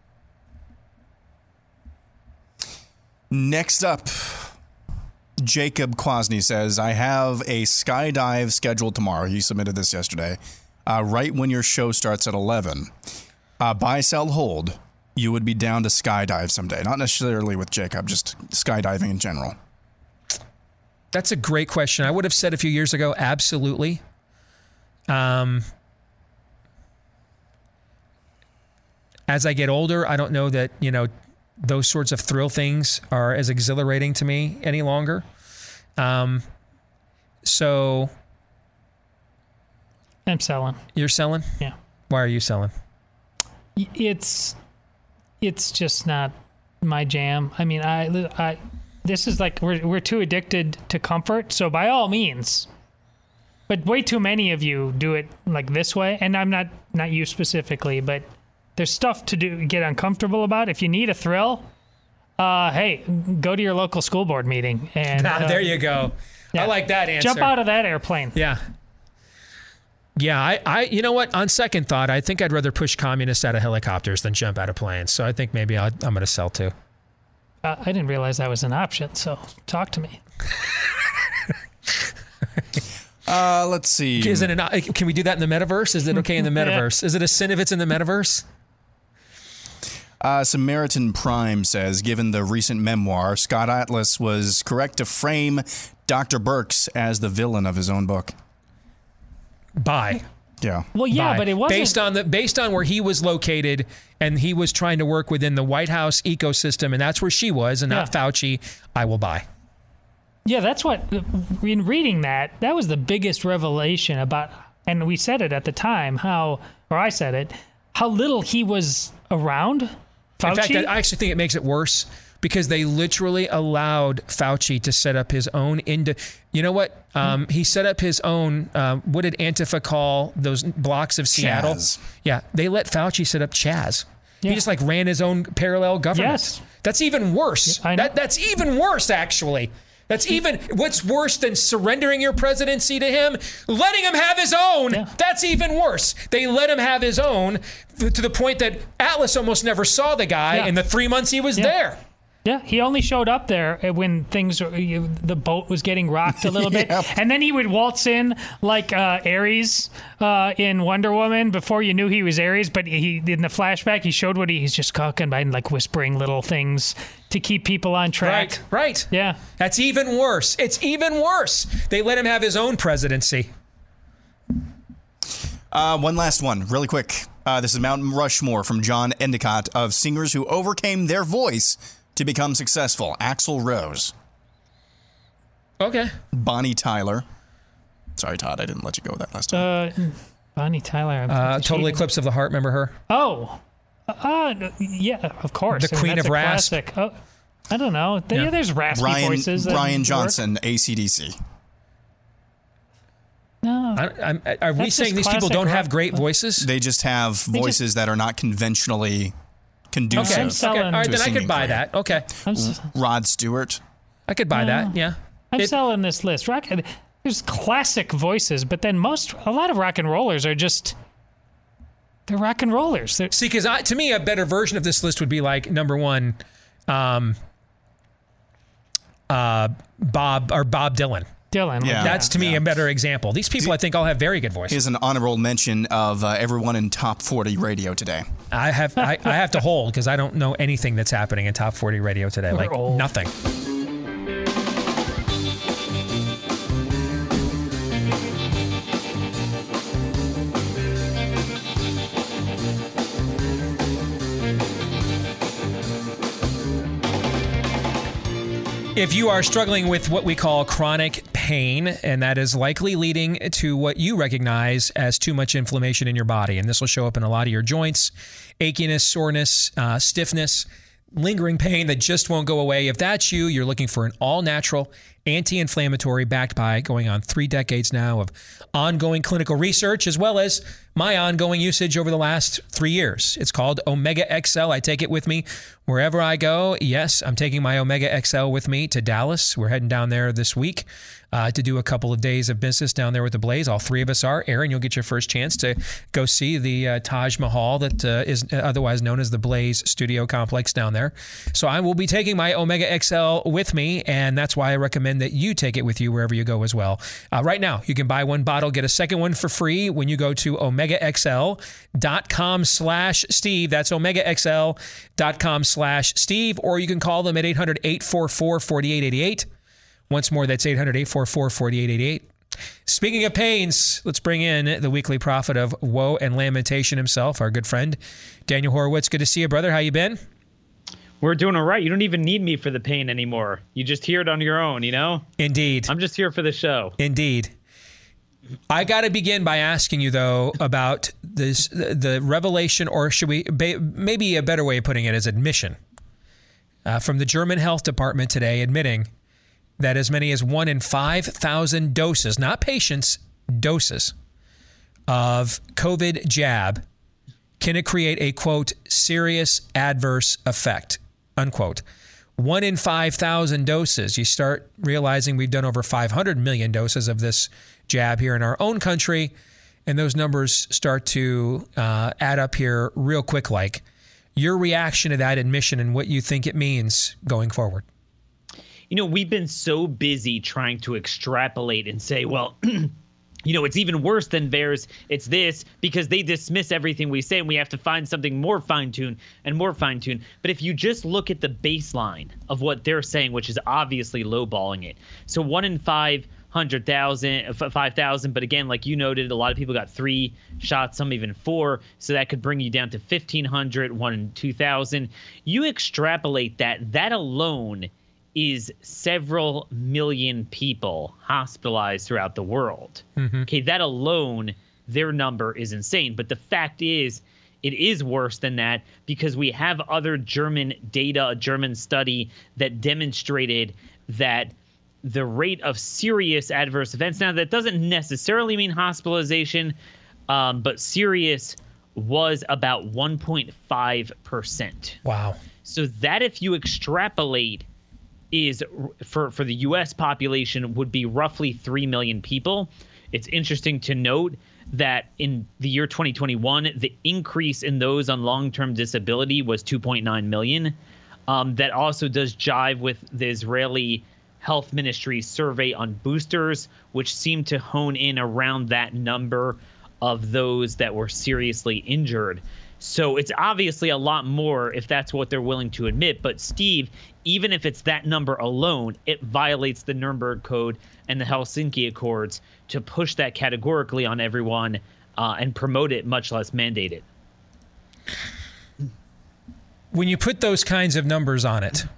Next up, Jacob Kwasny says, I have a skydive scheduled tomorrow. He submitted this yesterday, right when your show starts at 11. Buy, sell, hold. You would be down to skydive someday. Not necessarily with Jacob, just skydiving in general. That's a great question. I would have said a few years ago, absolutely. As I get older, I don't know that, those sorts of thrill things are as exhilarating to me any longer. So I'm selling. You're selling? Yeah. Why are you selling? It's just not my jam. I mean, I this is like we're too addicted to comfort. So by all means, but way too many of you do it like this way. And I'm not you specifically, but there's stuff to get uncomfortable about. If you need a thrill, hey, go to your local school board meeting. And there you go. Yeah. I like that answer. Jump out of that airplane. Yeah. Yeah, I you know what? On second thought, I think I'd rather push communists out of helicopters than jump out of planes. So I think maybe I'm going to sell too. I didn't realize that was an option, so talk to me. Let's see. Can we do that in the metaverse? Is it okay in the metaverse? Yeah. Is it a sin if it's in the metaverse? Samaritan Prime says, given the recent memoir, Scott Atlas was correct to frame Dr. Birx as the villain of his own book. Bye. Yeah. Well, yeah, Bye. But it wasn't based on where he was located, and he was trying to work within the White House ecosystem, and that's where she was, and not Fauci. I will buy. Yeah, that's what. In reading that was the biggest revelation about, and we said it at the time. I said it. How little he was around. Fauci? In fact, I actually think it makes it worse because they literally allowed Fauci to set up his own you know what? He set up his own, what did Antifa call those blocks of Seattle? Chaz. Yeah, they let Fauci set up Chaz. Yeah. He just ran his own parallel government. Yes. That's even worse. That's even worse, actually. That's even what's worse than surrendering your presidency to him, letting him have his own. Yeah. That's even worse. They let him have his own to the point that Atlas almost never saw the guy in the 3 months he was there. Yeah, he only showed up there when the boat was getting rocked a little bit. And then he would waltz in like Ares in Wonder Woman before you knew he was Ares. But in the flashback, he showed he's just talking by like whispering little things to keep people on track. Right. Yeah. That's even worse. It's even worse. They let him have his own presidency. One last one, really quick. This is Mount Rushmore from John Endicott of singers who overcame their voice to become successful. Axl Rose. Okay. Bonnie Tyler. Sorry, Todd, I didn't let you go with that last time. Bonnie Tyler. Total Eclipse of the Heart, remember her? Oh. Yeah, of course. The Queen of Rasp. Classic. Oh, I don't know. There's raspy voices. Brian Johnson, AC/DC. No. Are we saying these people don't have great voices? They just have voices that are not conventionally conducive. Okay. All right, then I could buy that. Okay. Rod Stewart. I could buy that. Yeah. I'm selling this list. There's classic voices, but then a lot of rock and rollers are just. They're rock and rollers. See, because to me, a better version of this list would be like number one, Bob Dylan. Yeah. That's to me a better example. These people, I think, all have very good voices. Here's an honorable mention of everyone in Top 40 Radio today. I have to hold because I don't know anything that's happening in Top 40 Radio today. We're like old. Nothing. If you are struggling with what we call chronic pain, and that is likely leading to what you recognize as too much inflammation in your body, and this will show up in a lot of your joints, achiness, soreness, stiffness, lingering pain that just won't go away. If that's you, you're looking for an all-natural anti-inflammatory backed by going on 3 decades now of ongoing clinical research, as well as my ongoing usage over the last 3 years. It's called Omega XL. I take it with me wherever I go. Yes, I'm taking my Omega XL with me to Dallas. We're heading down there this week to do a couple of days of business down there with the Blaze. All 3 of us are. Aaron, you'll get your first chance to go see the Taj Mahal that is otherwise known as the Blaze Studio Complex down there. So I will be taking my Omega XL with me, and that's why I recommend that you take it with you wherever you go as well. Right now, you can buy 1 bottle, get a second one for free when you go to OmegaXL.com/Steve. That's OmegaXL.com/Steve, or you can call them at 800-844-4888. Once more, that's 800-844-4888. Speaking of pains, let's bring in the weekly prophet of woe and lamentation himself, our good friend, Daniel Horowitz. Good to see you, brother. How you been? We're doing all right. You don't even need me for the pain anymore. You just hear it on your own, you know? Indeed. I'm just here for the show. Indeed. I got to begin by asking you, though, about this, the revelation, or should we, maybe a better way of putting it is admission, from the German health department today, admitting that as many as 1 in 5,000 doses, not patients, doses of COVID jab can create a, quote, serious adverse effect, unquote. 1 in 5,000 doses. You start realizing we've done over 500 million doses of this jab here in our own country, and those numbers start to add up here real quick. Like, your reaction to that admission and what you think it means going forward. You know, we've been so busy trying to extrapolate and say, well, you know, it's even worse than theirs. It's this, because they dismiss everything we say and we have to find something more fine-tuned and more fine-tuned. But if you just look at the baseline of what they're saying, which is obviously lowballing it. So 1 in 5,000, but again, like you noted, a lot of people got 3 shots, some even 4. So that could bring you down to 1,500, 1 in 2,000. You extrapolate that alone is several million people hospitalized throughout the world. Mm-hmm. Okay, that alone, their number is insane. But the fact is, it is worse than that because we have other German data, a German study that demonstrated that the rate of serious adverse events, now that doesn't necessarily mean hospitalization, but serious was about 1.5%. Wow. So that if you extrapolate is for the U.S. population would be roughly 3 million people. It's interesting to note that in the year 2021, the increase in those on long-term disability was 2.9 million. That also does jive with the Israeli Health Ministry's survey on boosters, which seemed to hone in around that number of those that were seriously injured. So it's obviously a lot more if that's what they're willing to admit. But Steve, even if it's that number alone, it violates the Nuremberg Code and the Helsinki Accords to push that categorically on everyone and promote it, much less mandate it. When you put those kinds of numbers on it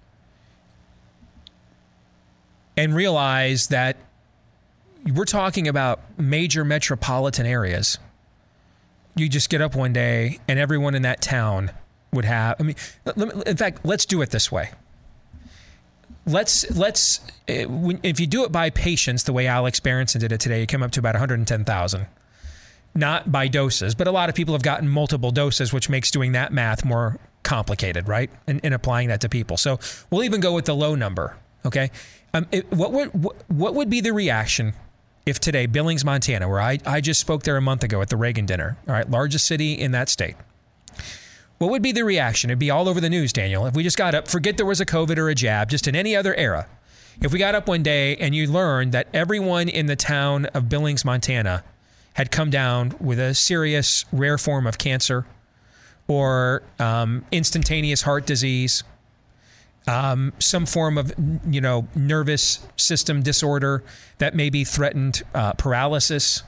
and realize that we're talking about major metropolitan areas, you just get up one day and everyone in that town would have, I mean, in fact, let's do it this way. If you do it by patients, the way Alex Berenson did it today, you come up to about 110,000. Not by doses, but a lot of people have gotten multiple doses, which makes doing that math more complicated, right? And applying that to people. So we'll even go with the low number, okay? What would be the reaction if today, Billings, Montana, where I just spoke there a month ago at the Reagan dinner, all right, largest city in that state. What would be the reaction? It'd be all over the news, Daniel. If we just got up, forget there was a COVID or a jab, just in any other era. If we got up one day and you learned that everyone in the town of Billings, Montana had come down with a serious rare form of cancer or instantaneous heart disease, some form of, nervous system disorder that maybe threatened paralysis,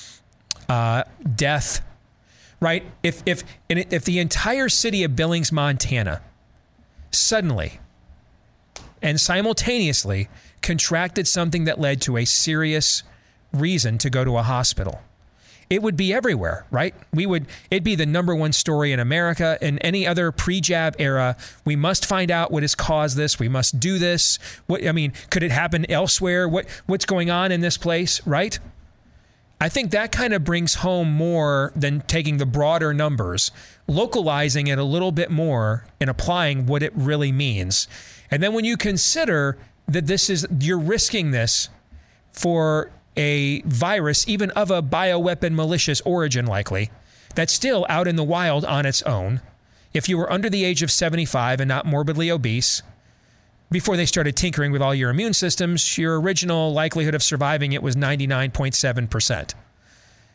death, right? If the entire city of Billings, Montana, suddenly and simultaneously contracted something that led to a serious reason to go to a hospital, it would be everywhere, right? It'd be the number one story in America. In any other pre-jab era, we must find out what has caused this. We must do this. Could it happen elsewhere? What's going on in this place, right? I think that kind of brings home more than taking the broader numbers, localizing it a little bit more and applying what it really means. And then when you consider that you're risking this for a virus, even of a bioweapon malicious origin likely, that's still out in the wild on its own. If you were under the age of 75 and not morbidly obese, before they started tinkering with all your immune systems, your original likelihood of surviving it was 99.7%.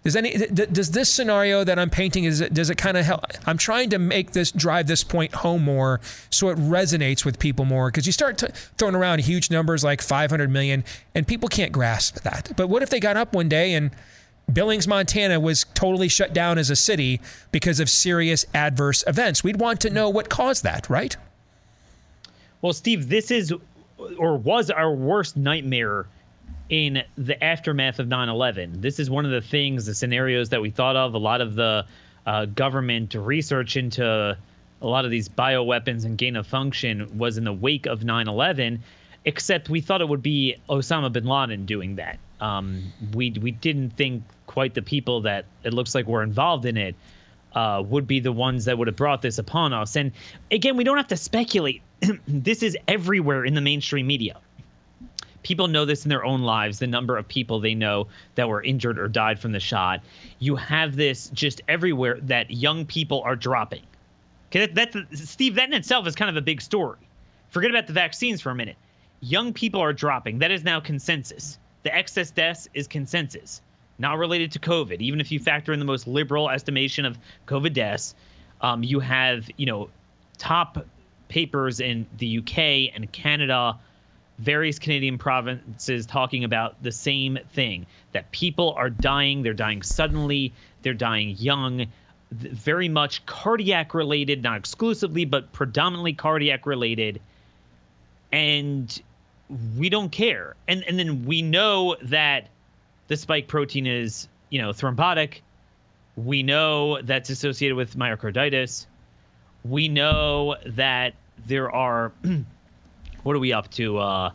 Does this scenario that I'm painting, does it kind of help? I'm trying to drive this point home more so it resonates with people more, because you start throwing around huge numbers like 500 million and people can't grasp that. But what if they got up one day and Billings, Montana was totally shut down as a city because of serious adverse events? We'd want to know what caused that, right? Well, Steve, this is or was our worst nightmare in the aftermath of 9/11. This is one of the things, the scenarios that we thought of. A lot of the government research into a lot of these bioweapons and gain of function was in the wake of 9/11, except we thought it would be Osama bin Laden doing that. We didn't think quite the people that it looks like were involved in it would be the ones that would have brought this upon us. And again, we don't have to speculate. This is everywhere in the mainstream media. People know this in their own lives, the number of people they know that were injured or died from the shot. You have this just everywhere that young people are dropping. Okay, Steve, that in itself is kind of a big story. Forget about the vaccines for a minute. Young people are dropping. That is now consensus. The excess deaths is consensus, not related to COVID. Even if you factor in the most liberal estimation of COVID deaths, you have, top papers in the UK and Canada, various Canadian provinces talking about the same thing, that people are dying. They're dying suddenly. They're dying young, very much cardiac related, not exclusively, but predominantly cardiac related. And we don't care. And then we know that the spike protein is, thrombotic. We know that's associated with myocarditis. We know that there are what are we up to?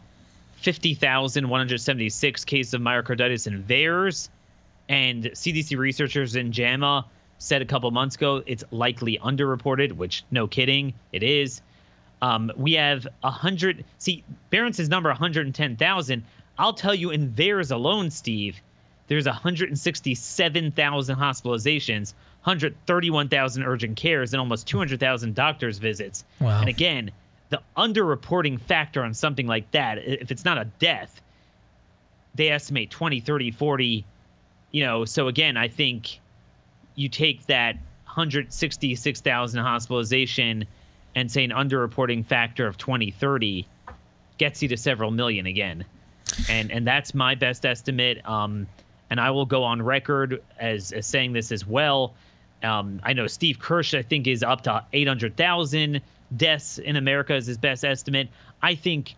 50,176 cases of myocarditis in VAERS. And CDC researchers in JAMA said a couple months ago it's likely underreported, which no kidding, it is. We have 100. See, Barron's number 110,000. I'll tell you, in VAERS alone, Steve, there's 167,000 hospitalizations, 131,000 urgent cares, and almost 200,000 doctors visits. Wow. And again, the underreporting factor on something like that, if it's not a death, they estimate 20, 30, 40. So again, I think you take that 166,000 hospitalization and say an underreporting factor of 20, 30 gets you to several million again. And that's my best estimate. And I will go on record as saying this as well. I know Steve Kirsch, I think, is up to 800,000 deaths in America is his best estimate. I think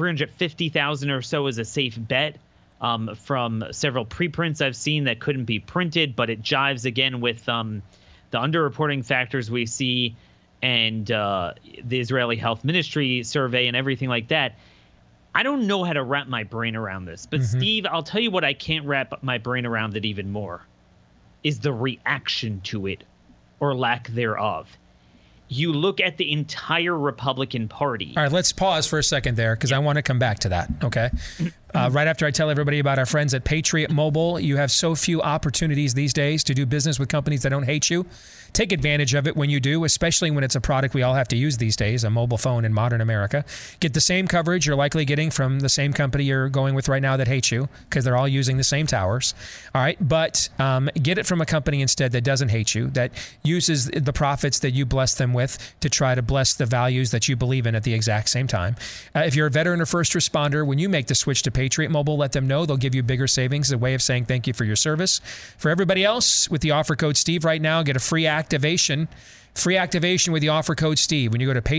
350,000 or so is a safe bet from several preprints I've seen that couldn't be printed, but it jives again with the underreporting factors we see and the Israeli Health Ministry survey and everything like that. I don't know how to wrap my brain around this, but Steve, I'll tell you what I can't wrap my brain around it even more is the reaction to it or lack thereof. You look at the entire Republican Party. All right, let's pause for a second there because I want to come back to that, okay? Right after I tell everybody about our friends at Patriot Mobile, you have so few opportunities these days to do business with companies that don't hate you. Take advantage of it when you do, especially when it's a product we all have to use these days, a mobile phone in modern America. Get the same coverage you're likely getting from the same company you're going with right now that hates you because they're all using the same towers. All right, but get it from a company instead that doesn't hate you, that uses the profits that you bless them with to try to bless the values that you believe in at the exact same time. If you're a veteran or first responder, when you make the switch to Patriot Mobile, let them know. They'll give you bigger savings as a way of saying thank you for your service. For everybody else, with the offer code Steve right now, get a free activation with the offer code Steve when you go to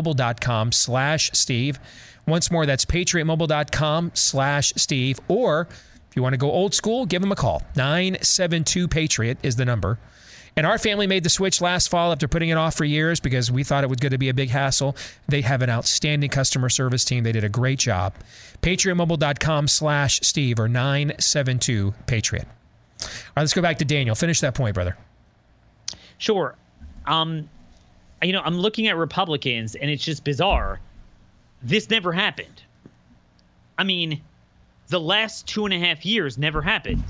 patriotmobile.com/Steve. Once more, that's patriotmobile.com/Steve. Or if you want to go old school, give them a call. 972-PATRIOT is the number. And our family made the switch last fall after putting it off for years because we thought it was going to be a big hassle. They have an outstanding customer service team. They did a great job. patriotmobile.com/Steve or 972-PATRIOT. All right, let's go back to Daniel. Finish that point, brother. Sure. I'm looking at Republicans, and it's just bizarre. This never happened. I mean, the last 2.5 years never happened.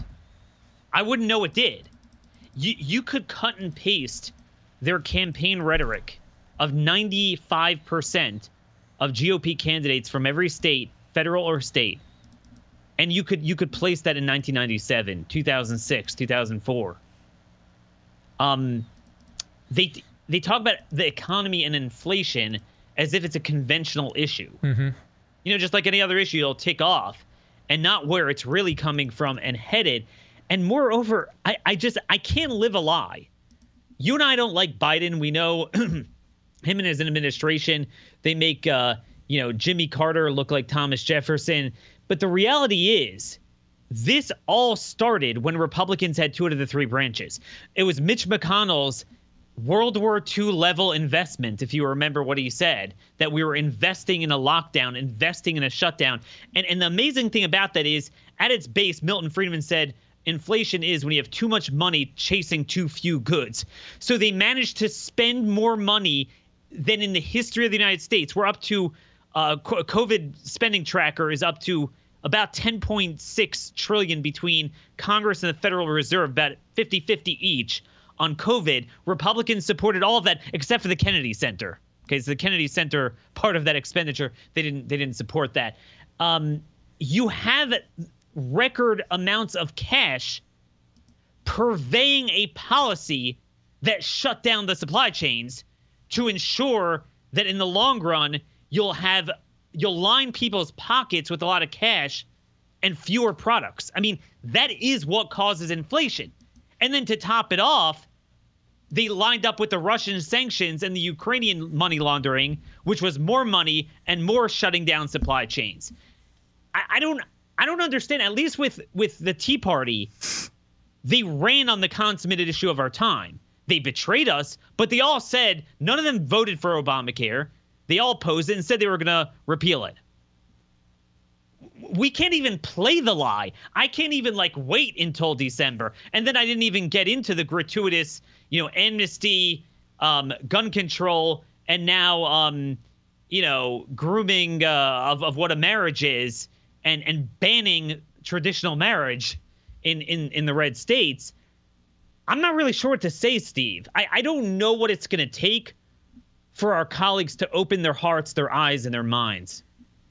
I wouldn't know it did. You could cut and paste their campaign rhetoric of 95% of GOP candidates from every state, federal or state, And you could place that in 1997, 2006, 2004. They talk about the economy and inflation as if it's a conventional issue. Mm-hmm. You know, just like any other issue, it'll tick off, and not where it's really coming from and headed. And moreover, I can't live a lie. You and I don't like Biden. We know him and his administration, they make Jimmy Carter look like Thomas Jefferson. But the reality is, this all started when Republicans had two out of the three branches. It was Mitch McConnell's World War II level investment, if you remember what he said, that we were investing in a lockdown, investing in a shutdown. And the amazing thing about that is, at its base, Milton Friedman said, inflation is when you have too much money chasing too few goods. So they managed to spend more money than in the history of the United States. We're up to COVID spending tracker is up to about 10.6 trillion between Congress and the Federal Reserve, about 50-50 each on COVID. Republicans supported all of that except for the Kennedy Center. Okay, so the Kennedy Center, part of that expenditure, they didn't support that. You have record amounts of cash purveying a policy that shut down the supply chains to ensure that in the long run you'll line people's pockets with a lot of cash and fewer products. I mean, that is what causes inflation. And then to top it off, they lined up with the Russian sanctions and the Ukrainian money laundering, which was more money and more shutting down supply chains. I don't understand. At least with the Tea Party, they ran on the consummated issue of our time. They betrayed us, but they all said, none of them voted for Obamacare. They all opposed it and said they were going to repeal it. We can't even play the lie. I can't even wait until December. And then I didn't even get into the gratuitous, amnesty, gun control, and now, grooming of what a marriage is and banning traditional marriage in the red states. I'm not really sure what to say, Steve. I don't know what it's going to take for our colleagues to open their hearts, their eyes, and their minds.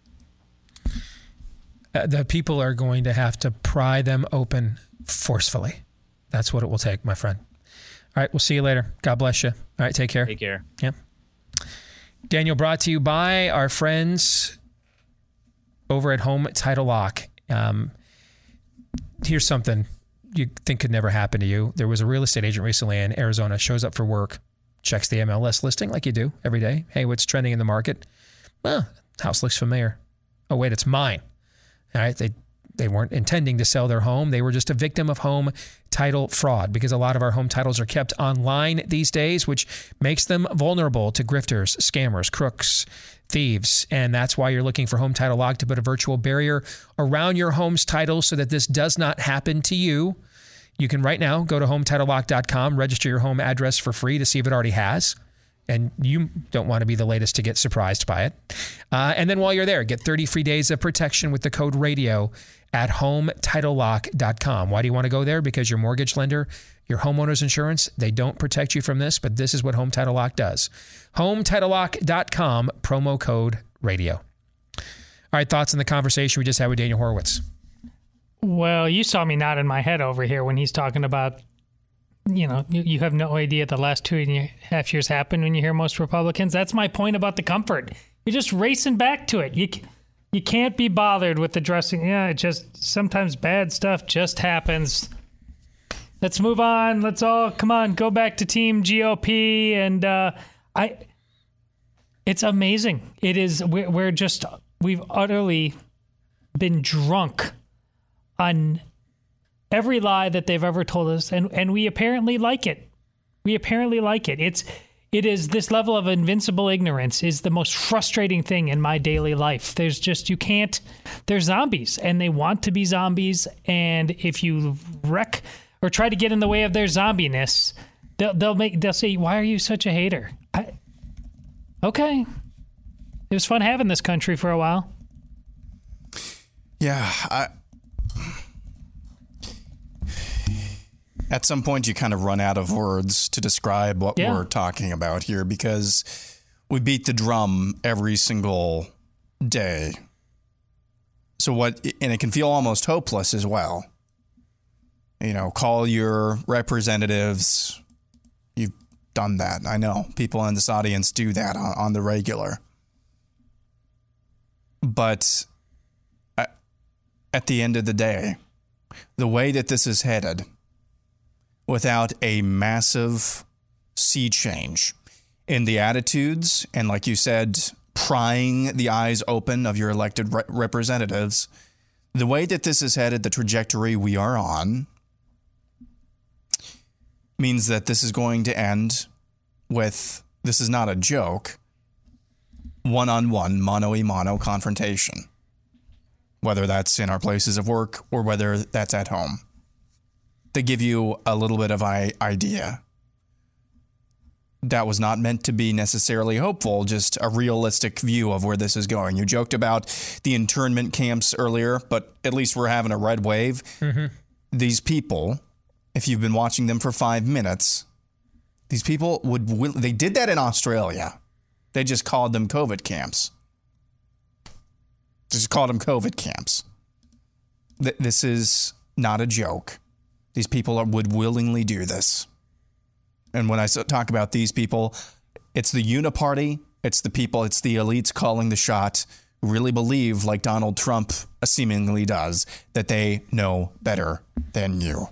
The people are going to have to pry them open forcefully. That's what it will take, my friend. All right, we'll see you later. God bless you. All right, take care. Take care. Yeah. Daniel, brought to you by our friends over at Home Title Lock. Here's something you think could never happen to you. There was a real estate agent recently in Arizona, shows up for work, checks the MLS listing like you do every day. Hey, what's trending in the market? Well, house looks familiar. Oh, wait, it's mine. All right, they weren't intending to sell their home. They were just a victim of home title fraud because a lot of our home titles are kept online these days, which makes them vulnerable to grifters, scammers, crooks, thieves. And that's why you're looking for Home Title Lock to put a virtual barrier around your home's title so that this does not happen to you. You can right now go to HometitleLock.com, register your home address for free to see if it already has. And you don't want to be the latest to get surprised by it. And then while you're there, get 30 free days of protection with the code RADIO at HometitleLock.com. Why do you want to go there? Because your mortgage lender, your homeowner's insurance, they don't protect you from this, but this is what Home Title Lock does. HometitleLock.com, promo code RADIO. All right, thoughts on the conversation we just had with Daniel Horowitz? Well, you saw me nodding my head over here when he's talking about, you have no idea the last 2.5 years happened when you hear most Republicans. That's my point about the comfort. You're just racing back to it. You can't be bothered with addressing, it just, sometimes bad stuff just happens. Let's move on. Let's all, come on, go back to Team GOP. And it's amazing. It is, we've utterly been drunk on every lie that they've ever told us, and we apparently like it. We apparently like it. It is this level of invincible ignorance is the most frustrating thing in my daily life. There's just, they're zombies, and they want to be zombies, and if you wreck or try to get in the way of their zombiness, they'll say, why are you such a hater? Okay. It was fun having this country for a while. Yeah, at some point, you kind of run out of words to describe what we're talking about here because we beat the drum every single day and it can feel almost hopeless as well. Call your representatives. You've done that. I know people in this audience do that on the regular. But at the end of the day, the way that this is headed, without a massive sea change in the attitudes and, like you said, prying the eyes open of your elected representatives, the way that this is headed, the trajectory we are on, means that this is going to end with, this is not a joke, one-on-one, mano-a-mano confrontation, whether that's in our places of work or whether that's at home. To give you a little bit of idea. That was not meant to be necessarily hopeful, just a realistic view of where this is going. You joked about the internment camps earlier, but at least we're having a red wave. Mm-hmm. These people, if you've been watching them for 5 minutes, these people they did that in Australia. They just called them COVID camps. Just called them COVID camps. This is not a joke. These people would willingly do this. And when I talk about these people, it's the uniparty, it's the people, it's the elites calling the shot, who really believe, like Donald Trump seemingly does, that they know better than you.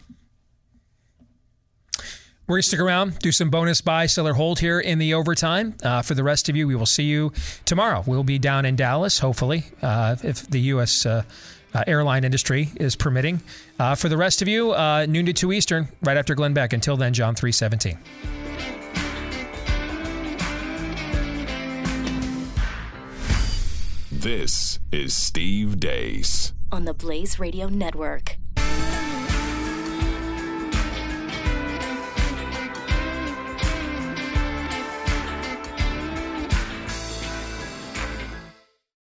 We're going to stick around, do some bonus buy, sell, or hold here in the overtime. For the rest of you, we will see you tomorrow. We'll be down in Dallas, hopefully, if the U.S. Airline industry is permitting. For the rest of you, noon to 2 Eastern, right after Glenn Beck. Until then, John 3:17. This is Steve Deace on the Blaze Radio Network.